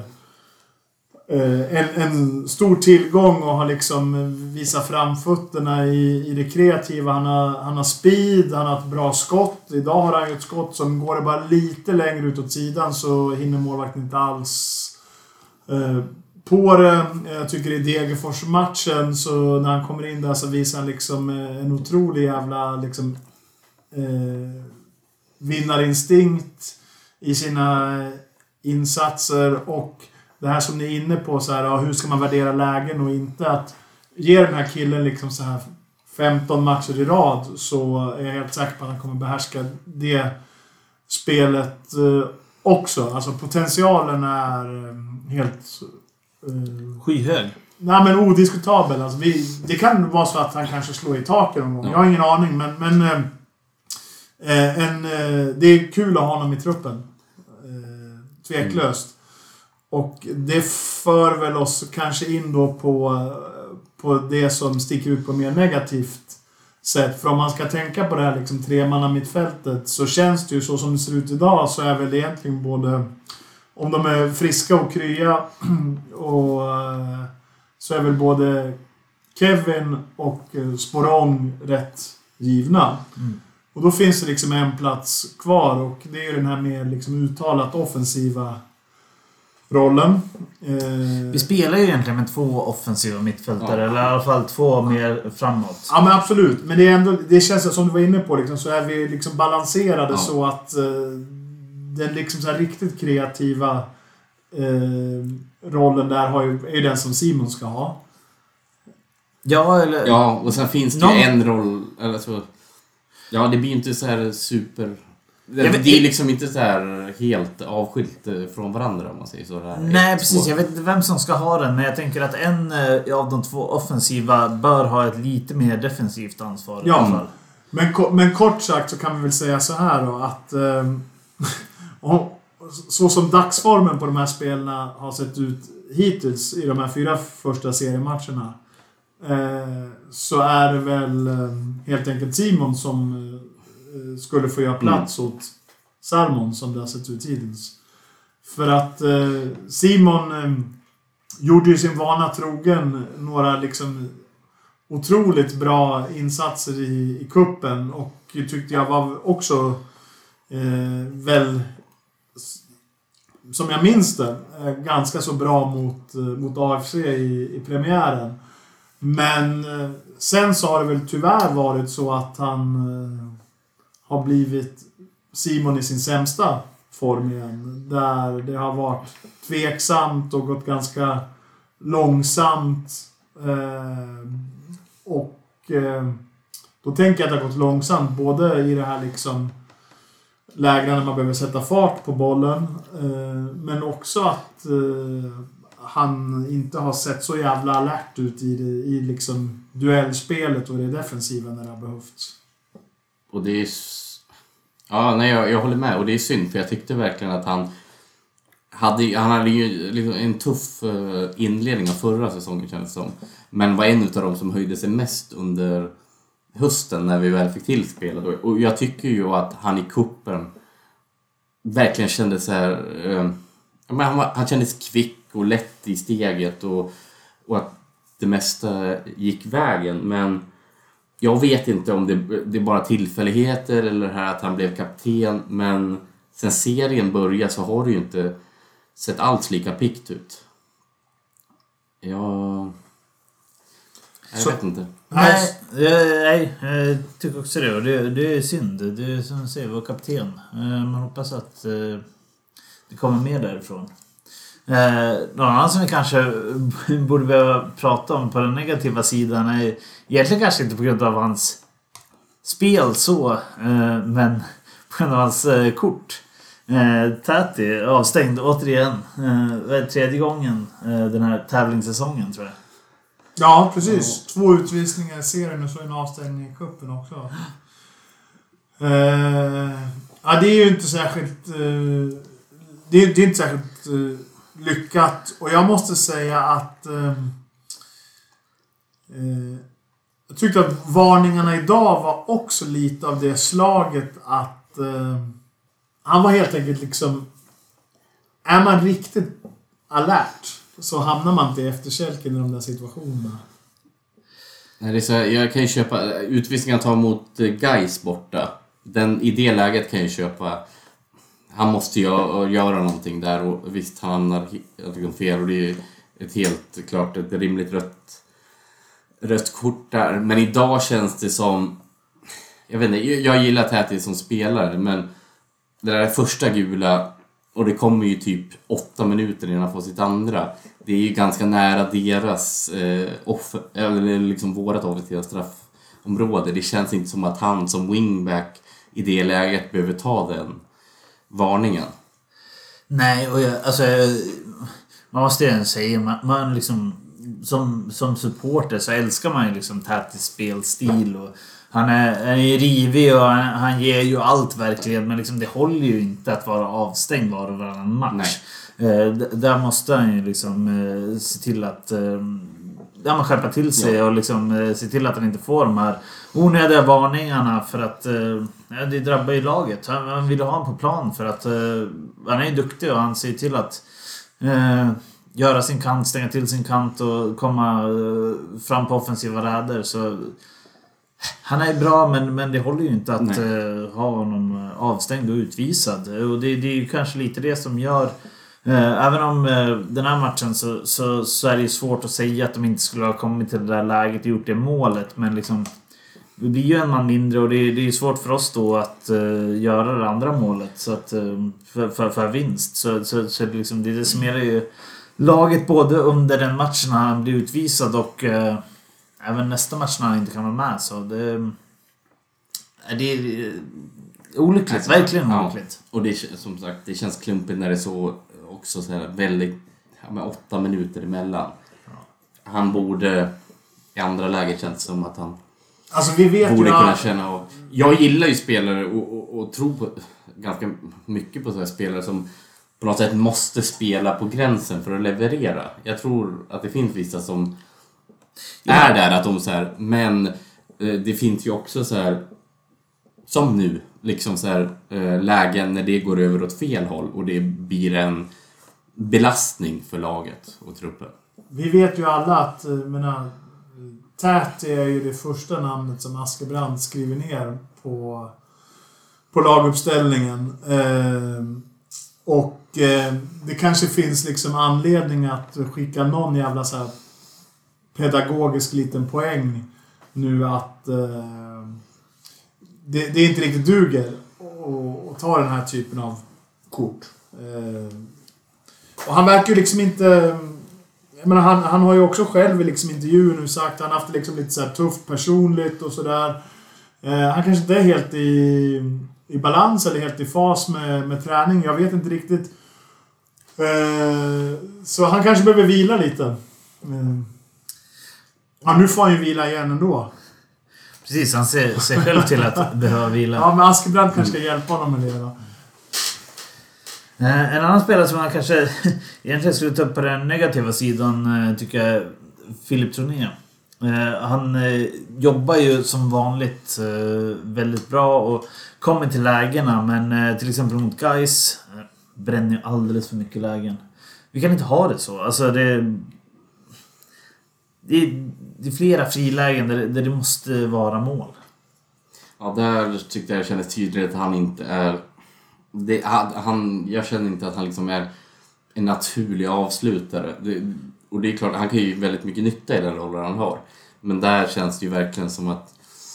eh, en, en stor tillgång och har liksom visat framfötterna i, i det kreativa. Han har, han har speed, han har ett bra skott. Idag har han ju ett skott som går det bara lite längre ut åt sidan så hinner målvakten inte alls eh, på det. Jag tycker i Degerfors-matchen så när han kommer in där så visar han liksom en otrolig jävla liksom eh, vinnarinstinkt i sina insatser. Och det här som ni är inne på så här, ja, hur ska man värdera lägen och inte att ge den här killen liksom så här femton matcher i rad, så är jag helt säker på att han kommer behärska det spelet eh, också. Alltså potentialen är eh, helt eh,
skyhög.
Nej, men odiskutabel. Alltså, vi, det kan vara så att han kanske slår i taket någon gång.
Ja.
Jag har ingen aning, men, men eh, en, eh, det är kul att ha honom i truppen. Eh, tveklöst. Mm. Och det för väl oss kanske in då på, på det som sticker ut på mer negativt sätt. För om man ska tänka på det här liksom tremanna mittfältet så känns det ju så som det ser ut idag, så är väl egentligen både, om de är friska och krya och så är väl både Kevin och Sporong rätt givna. Mm. Och då finns det liksom en plats kvar och det är ju den här mer liksom uttalat offensiva rollen. Eh,
Vi spelar ju egentligen med två offensiva mittfältare, ja. Eller i alla fall två mer framåt.
Ja, men absolut. Men det är ändå, det känns som du var inne på liksom, så är vi liksom balanserade, ja. Så att eh, den liksom så här riktigt kreativa eh, rollen där har ju, är ju den som Simon ska ha.
Ja, eller...
Ja, och sen finns det
Någon...
ju en roll, eller så... Ja, det blir inte så här super... Det,
vet,
det är liksom inte så här helt avskilt från varandra om man säger så. Här
nej,
ett,
precis.
två.
Jag vet inte vem som ska ha den, men jag tänker att en av de två offensiva bör ha ett lite mer defensivt ansvar.
Ja,
i alla fall.
Men, men kort sagt så kan vi väl säga så här då, att eh, och, så som dagsformen på de här spelarna har sett ut hittills i de här fyra första seriematcherna eh, så är det väl eh, helt enkelt Simon som eh, skulle få göra plats mm. åt Salmon som det har sett ut hittills. För att eh, Simon eh, gjorde ju sin vana trogen några liksom otroligt bra insatser i, i kuppen och tyckte jag var också eh, väl som jag minns det eh, ganska så bra mot, eh, mot A F C i, i premiären. Men eh, sen så har det väl tyvärr varit så att han eh, har blivit Simon i sin sämsta form igen. Där det har varit tveksamt och gått ganska långsamt. Eh, och eh, då tänker jag att det har gått långsamt både i det här liksom lägena när man behöver sätta fart på bollen. Eh, men också att eh, han inte har sett så jävla alert ut i, det, i liksom duellspelet och det defensiva när det har behövts.
Och det är... Ja, nej, jag, jag håller med. Och det är synd för jag tyckte verkligen att han hade, han hade ju liksom en tuff inledning av förra säsongen kändes som. Men var en av dem som höjde sig mest under hösten när vi väl fick till spelet. Och jag tycker ju att han i kuppen verkligen kände så här, eh, han, var, han kändes kvick och lätt i steget och, och att det mesta gick vägen. Men jag vet inte om det, det är bara tillfälligheter eller här att han blev kapten. Men sen serien började så har det ju inte sett alls lika pikt ut. Jag, jag
så,
vet inte.
Nej, nej, jag tycker också det. Det, det är synd. Det är som du säger, vår kapten. Man hoppas att det kommer mer därifrån. Någon annan som vi kanske borde behöva prata om på den negativa sidan är egentligen kanske inte på grund av hans spel så, men på grund av hans kort. Tati avstängd återigen. Tredje gången den här tävlingssäsongen tror jag.
Ja, precis. Ja. Två utvisningar i serien och så en avstängning i kuppen också. Uh, ja, det är ju inte särskilt... Uh, det, är, det är inte särskilt uh, lyckat. Och jag måste säga att... Uh, uh, jag tyckte att varningarna idag var också lite av det slaget att... Uh, han var helt enkelt liksom... Är man riktigt alert så hamnar man inte i efterkälken i de där situationerna.
Nej, det är så här, jag kan ju köpa utvisningen tar mot Gais borta. Den, i det läget kan jag köpa. Han måste ju göra någonting där och visst han hamnar fel och det är ett helt klart ett rimligt rött rött kort där. Men idag känns det som jag vet inte, jag gillar Täti som spelare men det där första gula och det kommer ju typ åtta minuter innan han får sitt andra. Det är ju ganska nära deras eh, off, eller liksom vårat offensiva straffområde. Det känns inte som att han som wingback i det läget behöver ta den varningen.
Nej, och jag, alltså man måste ju säga man, man liksom som, som supporter så älskar man ju liksom Tätis spelstil och han är, han är rivig och han, han ger ju allt verkligen men liksom det håller ju inte att vara avstängd var och varannan match. Eh, d- där måste han ju liksom eh, se till att eh, ja, man skärpa till sig ja. och liksom eh, se till att han inte får de här onödiga varningarna för att eh, ja, det drabbar ju laget. Han, han vill ha honom på plan för att eh, han är duktig och han ser till att eh, göra sin kant, stänga till sin kant och komma eh, fram på offensiva räder så han är bra men, men det håller ju inte att uh, ha honom avstängd och utvisad. Och det, det är ju kanske lite det som gör... Uh, även om uh, den här matchen så, så, så är det ju svårt att säga att de inte skulle ha kommit till det där läget och gjort det målet. Men liksom, det blir ju en man mindre och det, det är ju svårt för oss då att uh, göra det andra målet så att, uh, för, för, för vinst. Så, så, så liksom, det decimerar ju laget både under den matchen när han blir utvisad och... Uh, även nästa match när han inte kan vara med så det, det är olyckligt, alltså, verkligen
ja.
olyckligt.
Och det som sagt det känns klumpigt när det är så också så här väldigt med åtta minuter emellan. Ja. Han borde i andra läget känns som att han
alltså, vi vet
borde
ju
kunna
att...
känna och jag gillar ju spelare och, och, och tror på ganska mycket på så här spelare som på något sätt måste spela på gränsen för att leverera. Jag tror att det finns vissa som ja. är där att de så här, men det finns ju också så här som nu liksom så här lägen när det går över åt fel håll och det blir en belastning för laget och truppen.
Vi vet ju alla att menar, Täti är ju det första namnet som Askebrand skriver ner på, på laguppställningen. Eh, och eh, det kanske finns liksom anledning att skicka någon jävla så här pedagogisk liten poäng nu att eh, det, det inte riktigt duger att ta den här typen av kort. Eh, och han verkar ju liksom inte... Jag menar, han, han har ju också själv i liksom intervjun nu sagt att han haft liksom lite så här tufft personligt och sådär. Eh, han kanske inte är helt i, i balans eller helt i fas med, med träning. Jag vet inte riktigt. Eh, så han kanske behöver vila lite. Eh. Ja, nu får han ju vila igen ändå.
Precis, han ser sig själv till att behöva vila.
Ja, men Askebrand kanske ska hjälpa honom med det då.
En annan spelare som man kanske egentligen skulle ta upp på den negativa sidan tycker jag är Filip Troné. Han jobbar ju som vanligt väldigt bra och kommer till lägena, men till exempel mot Gais bränner ju alldeles för mycket lägen. Vi kan inte ha det så. Alltså det, det, är, det är flera frilägen där, där det måste vara mål.
Ja, där tyckte jag kändes tydligt att han inte är... Det, han, jag känner inte att han liksom är en naturlig avslutare. Det, och det är klart, han kan ju väldigt mycket nytta i den rollen han har. Men där känns det ju verkligen som att...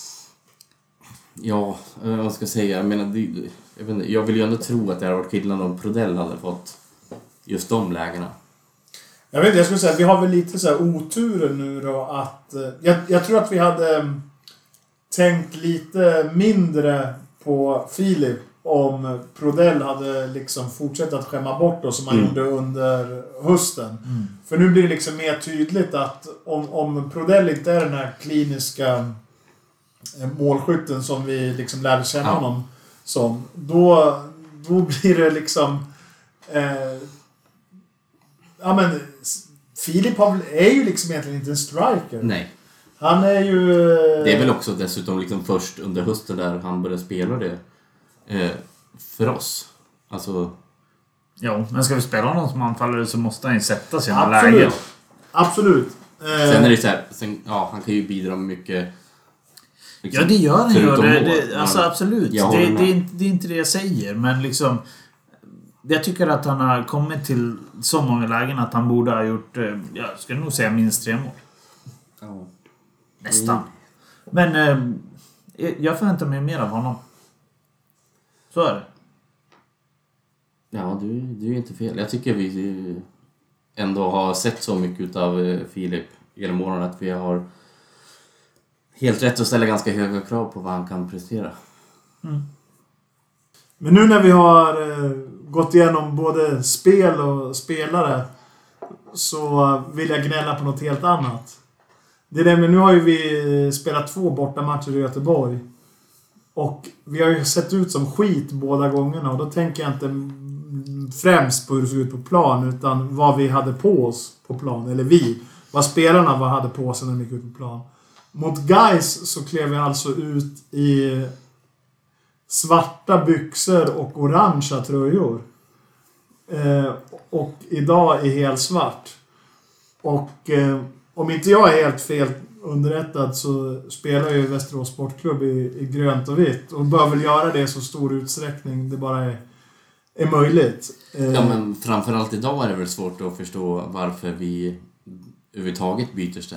Ja, vad ska jag säga? Jag menar, det, jag, vet inte, jag vill ju ändå tro att det hade varit skillnad om Prodell hade fått just de lägena.
Jag vet inte, jag skulle säga att vi har väl lite så här oturen nu då att... Jag, jag tror att vi hade tänkt lite mindre på Filip om Prodell hade liksom fortsatt att skämma bort oss som han mm. gjorde under hösten. Mm. För nu blir det liksom mer tydligt att om, om Prodell inte är den här kliniska målskytten som vi liksom lärde känna ja. honom som, då, då blir det liksom eh, ja men Filip är ju liksom egentligen inte en striker.
Nej.
Han är ju...
Det är väl också dessutom liksom först under hösten där han började spela det eh, för oss. Alltså...
Jo, men ska vi spela någon som anfallare så måste han ju sätta sig i några
Absolut.
lägen.
Absolut.
Eh... Sen är det så här, sen, ja, han kan ju bidra med mycket...
Liksom, ja, det gör han ju. Det, det, alltså absolut. Det, det, är inte, det är inte det jag säger, men liksom... Jag tycker att han har kommit till så många lägen att han borde ha gjort, jag skulle nog säga minst tre mål.
Ja.
Nästan. Men eh, jag förväntar mig mer av honom. Så är det.
Ja, du, du är ju inte fel. Jag tycker vi ändå har sett så mycket av Filip genom åren att vi har helt rätt att ställa ganska höga krav på vad han kan prestera.
Mm. Men nu när vi har eh, gått igenom både spel och spelare så vill jag gnälla på något helt annat. Det är det, men nu har ju vi spelat två bortamatcher i Göteborg. Och vi har ju sett ut som skit båda gångerna. Och då tänker jag inte främst på hur det såg ut på plan, utan vad vi hade på oss på plan. Eller vi. Vad spelarna vad hade på sig när de gick ut på plan. Mot Gais så klev vi alltså ut i svarta byxor och orangea tröjor. Eh, och idag är helt svart. Och eh, om inte jag är helt fel underrättad så spelar ju Västerås Sportklubb i, i grönt och vitt. Och bör väl göra det i så stor utsträckning det bara är, är möjligt. Eh,
ja, men framförallt idag är det väl svårt att förstå varför vi överhuvudtaget byter ställ.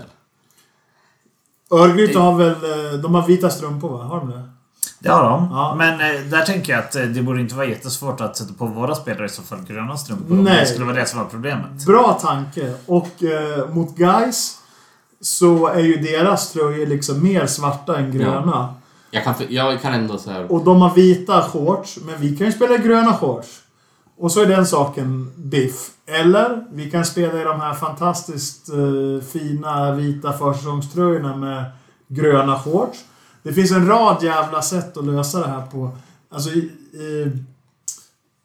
Örgryte har väl... De har vita strumpor, va? Har de det?
Det har de. Ja. Men eh, där tänker jag att det borde inte vara jättesvårt att sätta på våra spelare i så fall gröna strumpor. Nej. Det skulle vara det som var problemet.
Bra tanke. Och eh, mot Gais så är ju deras tröjor liksom mer svarta än gröna.
Ja. Jag, kan, jag kan ändå så här...
Och de har vita shorts, men vi kan ju spela gröna shorts. Och så är den saken biff. Eller vi kan spela i de här fantastiskt eh, fina vita försäsongströjorna med gröna shorts. Det finns en rad jävla sätt att lösa det här på. Alltså i, i,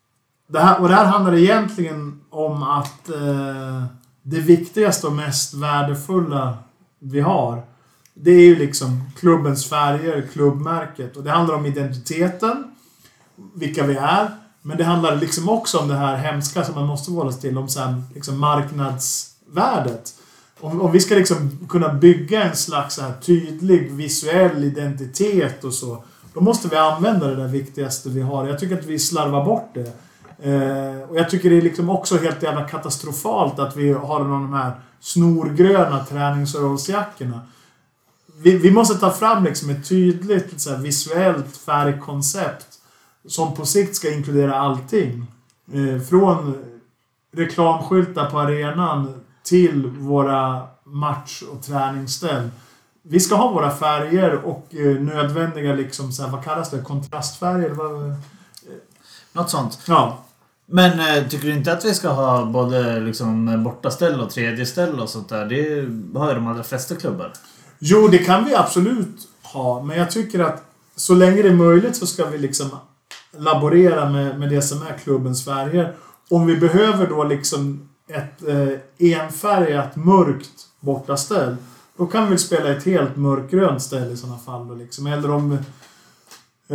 det här, och det här handlar egentligen om att eh, det viktigaste och mest värdefulla vi har, det är ju liksom klubbens färger, klubbmärket. Och det handlar om identiteten, vilka vi är. Men det handlar liksom också om det här hemska som man måste hålla sig till, om så här, liksom marknadsvärdet. Om, om vi ska liksom kunna bygga en slags så här tydlig visuell identitet och så, då måste vi använda det där viktigaste vi har. Jag tycker att vi slarvar bort det. Eh, och jag tycker det är liksom också helt jävla katastrofalt att vi har någon av de här snorgröna träningsrollsjackorna. Vi, vi måste ta fram liksom ett tydligt så här, visuellt färgkoncept som på sikt ska inkludera allting. Eh, från reklamskyltar på arenan till våra match- och träningsställ. Vi ska ha våra färger och eh, nödvändiga liksom så här, vad kallas det? Kontrastfärger? Vad, eh,
Något sånt.
Ja.
Men eh, tycker du inte att vi ska ha både liksom bortaställ och tredje ställ och sånt där? Det har ju de allra flesta klubbar.
Jo, det kan vi absolut ha. Men jag tycker att så länge det är möjligt så ska vi liksom laborera med, med det som är klubbens färger. Om vi behöver då liksom ett eh, enfärgat mörkt bortaställ, då kan vi spela ett helt mörkgrönt ställ i sådana fall. Då liksom. Eller om... Eh,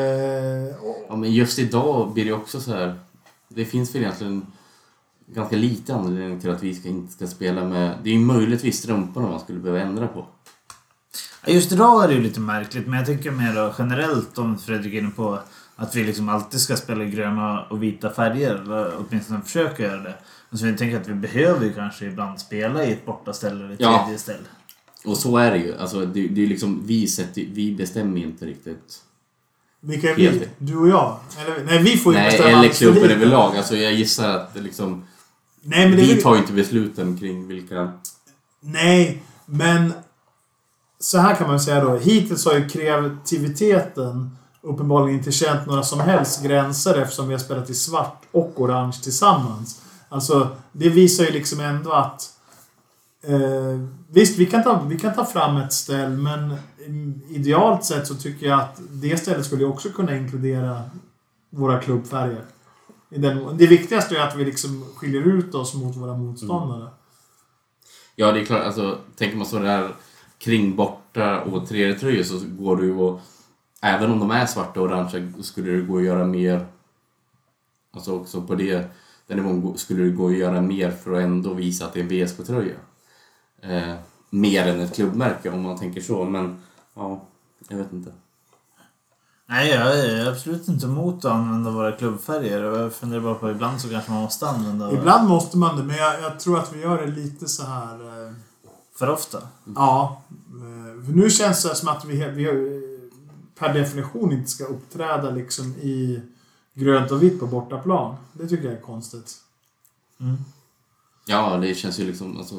ja, men just idag blir det också så här. Det finns väl egentligen ganska lite anledning till att vi ska, inte ska spela med... Det är ju möjligtvis strumporna man skulle behöva ändra på.
Just idag är det ju lite märkligt, men jag tänker mer då generellt om Fredrik är inne på att vi liksom alltid ska spela gröna och vita färger, eller åtminstone försöka göra det. Så vi tänker att vi behöver ju kanske ibland spela i ett bortaställ eller ett
ja.
tredje ställ.
Och så är det ju. Alltså, det, det är liksom, vi, sätter, vi bestämmer inte riktigt.
Vilka är vi? Du och jag? Eller, nej, vi får ju
nej,
bestämma.
Eller klubben överlag. Alltså, jag gissar att det liksom...
Nej, men det
vi
är...
tar ju inte besluten kring vilka...
Nej, men... Så här kan man säga då. Hittills har ju kreativiteten uppenbarligen inte känt några som helst gränser eftersom vi har spelat i svart och orange tillsammans. Alltså, det visar ju liksom ändå att eh, visst, vi kan, ta, vi kan ta fram ett ställ, men idealt sett så tycker jag att det stället skulle också kunna inkludera våra klubbfärger. I den, det viktigaste är att vi liksom skiljer ut oss mot våra motståndare. Mm.
Ja, det är klart. Alltså, tänker man så där kring borta och tredje tröjor så går det ju och även om de är svarta och orange skulle det gå att göra mer, alltså också på det den nivån skulle det gå att göra mer för att ändå visa att det är en V S K-tröja. Eh, mer än ett klubbmärke om man tänker så, men ja, jag vet inte.
Nej, jag är absolut inte emot att använda våra klubbfärger. Jag funderar bara på ibland så kanske man måste använda...
Ibland måste man det, men jag, jag tror att vi gör det lite så här... Eh...
För ofta?
Ja. För nu känns det som att vi, vi per definition inte ska uppträda liksom i grönt och vitt på bortaplan. Det tycker jag är konstigt.
Mm.
Ja, det känns ju liksom... Alltså,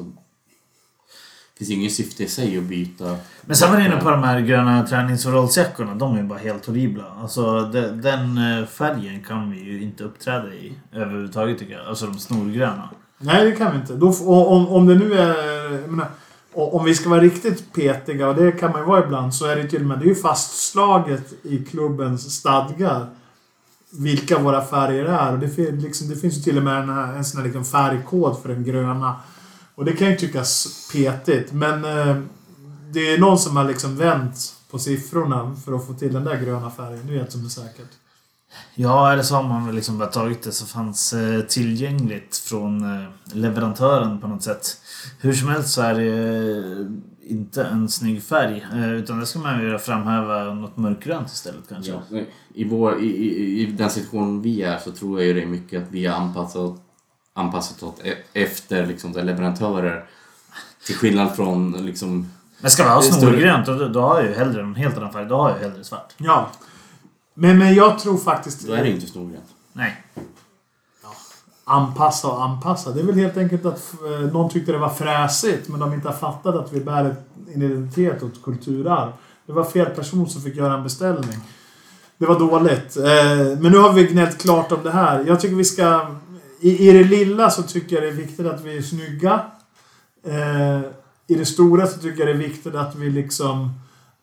det finns ju ingen syfte i sig att byta.
Men sen var det inne på de här gröna träningsrollsjackorna. De är ju bara helt horribla. Alltså de, den färgen kan vi ju inte uppträda i överhuvudtaget tycker jag. Alltså de snorgröna.
Nej, det kan vi inte. Då, om, om det nu är... Jag menar, om vi ska vara riktigt petiga, och det kan man ju vara ibland, så är det till och med det är ju fastslaget i klubbens stadgar vilka våra färger är. Och det, liksom, det finns ju till och med en, en sån här liksom färgkod för den gröna. Och det kan ju tyckas petigt, men eh, det är någon som har liksom vänt på siffrorna för att få till den där gröna färgen. Det är helt som det säkert.
Ja, eller så har man väl liksom bara tagit det så fanns eh, tillgängligt från eh, leverantören på något sätt. Hur som helst så är det eh, inte en snygg färg, eh, utan det ska man ju framhäva något mörkgrönt istället kanske.
Ja, i, vår, i, i, I den situation vi är så tror jag ju det är mycket att vi har anpassat, anpassat oss efter liksom, leverantörer till skillnad från liksom...
Men ska man ha snorgrönt, då, då har jag ju hellre en helt annan färg, då har jag hellre svart.
Ja. Men, men jag tror faktiskt...
Då är det inte snorgrönt.
Nej.
Ja. Anpassa och anpassa. Det är väl helt enkelt att eh, någon tyckte det var fräsigt, men de inte har fattat att vi bär en identitet och ett kulturarv. Det var fel person som fick göra en beställning. Det var dåligt. Eh, men nu har vi gnällt klart om det här. Jag tycker vi ska... I, i det lilla så tycker jag det är viktigt att vi är snygga. Eh, I det stora så tycker jag det är viktigt att vi liksom...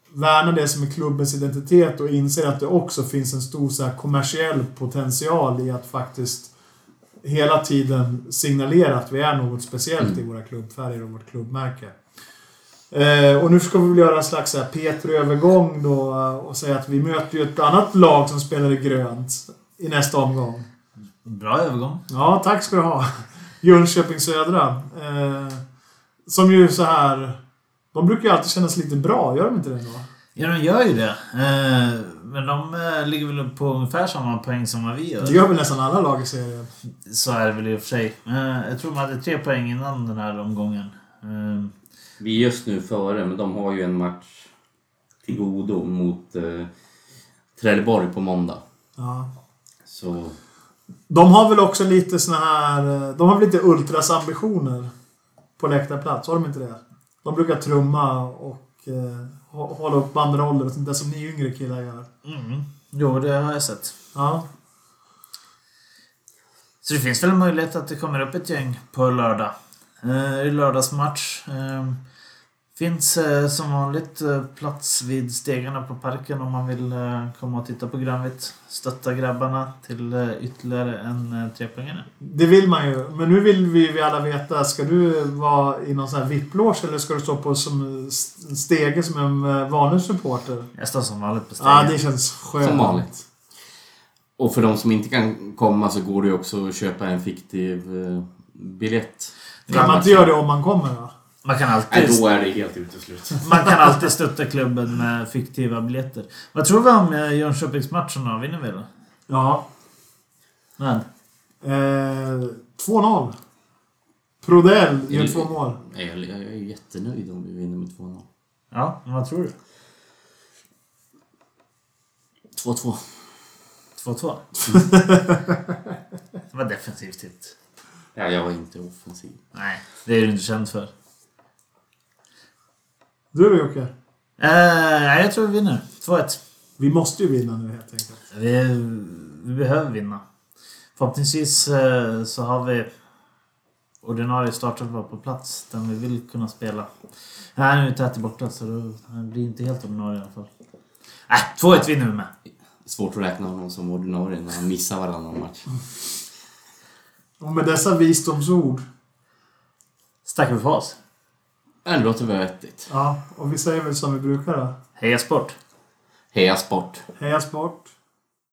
värnar det som är klubbens identitet och inser att det också finns en stor så här, kommersiell potential i att faktiskt hela tiden signalera att vi är något speciellt mm. i våra klubbfärger och vårt klubbmärke. Eh, och nu ska vi väl göra en slags så här, Peter-övergång då och säga att vi möter ju ett annat lag som spelar i grönt i nästa omgång.
Bra övergång.
Ja, tack ska du ha. Jönköping Södra. Eh, som ju så här... De brukar ju alltid kännas lite bra, gör de inte det då?
Ja, de gör ju det. Eh, men de eh, ligger väl på ungefär samma poäng som vad vi gör.
Det gör väl nästan alla lag i serien.
Så är det väl i och för sig. Eh, jag tror de hade tre poäng innan den här omgången. Eh.
Vi är just nu före, men de har ju en match till godo mot eh, Trelleborg på måndag.
Ja.
Så...
De har väl också lite såna här... De har väl lite ultrasambitioner på läktarplats, har de inte det? De brukar trumma och eh, hålla upp banderoller och sånt där som ni yngre killar gör.
Mm. Jo, det har jag sett.
Ja.
Så det finns väl en möjlighet att det kommer upp ett gäng på lördag. Eh, I lördagsmatch. Eh, finns eh, som vanligt eh, plats vid stegarna på parken om man vill eh, komma och titta på Grönvitt. Stötta grabbarna till eh, ytterligare en eh, trepoängare.
Det vill man ju. Men nu vill vi, vi alla veta, ska du vara i någon sån här vipplås eller ska du stå på som stege som en eh, vanlig supporter?
Jag står som vanligt på stegen.
Ja, det känns skönt.
Som vanligt. Och för de som inte kan komma så går det ju också att köpa en fiktiv eh, biljett.
Kan man inte göra det om man kommer då?
Man kan alltid...
Nej, då är det helt uteslut.
Man kan alltid stötta klubben med fiktiva biljetter. Vad tror vi om Jönköpingsmatchen då? Vinner vi då?
Ja.
Men?
Eh, två noll. Prodell gör två mål.
Jag, jag, jag är jättenöjd om vi vinner med två noll.
Ja, men vad tror du?
två två.
två två? Det var defensivt hit.
Ja, jag var inte offensiv.
Nej, det är du inte känd för.
Du då, Jocke?
Eh, nej, jag tror vi vinner. två ett.
Vi måste ju vinna nu helt enkelt.
Vi, vi behöver vinna. Förhoppningsvis eh, så har vi ordinarie startelva på plats där vi vill kunna spela. Nej, nu är det tätt borta så då blir inte helt ordinarie i alla fall. Nej, två ett vinner vi med.
Svårt att räkna honom som ordinarie när han missar varannan match.
Och med dessa visdomsord.
Stack vi för oss.
Det låter vettigt.
Ja, och vi säger väl som vi brukar då.
Heja sport.
Heja sport.
Heja sport.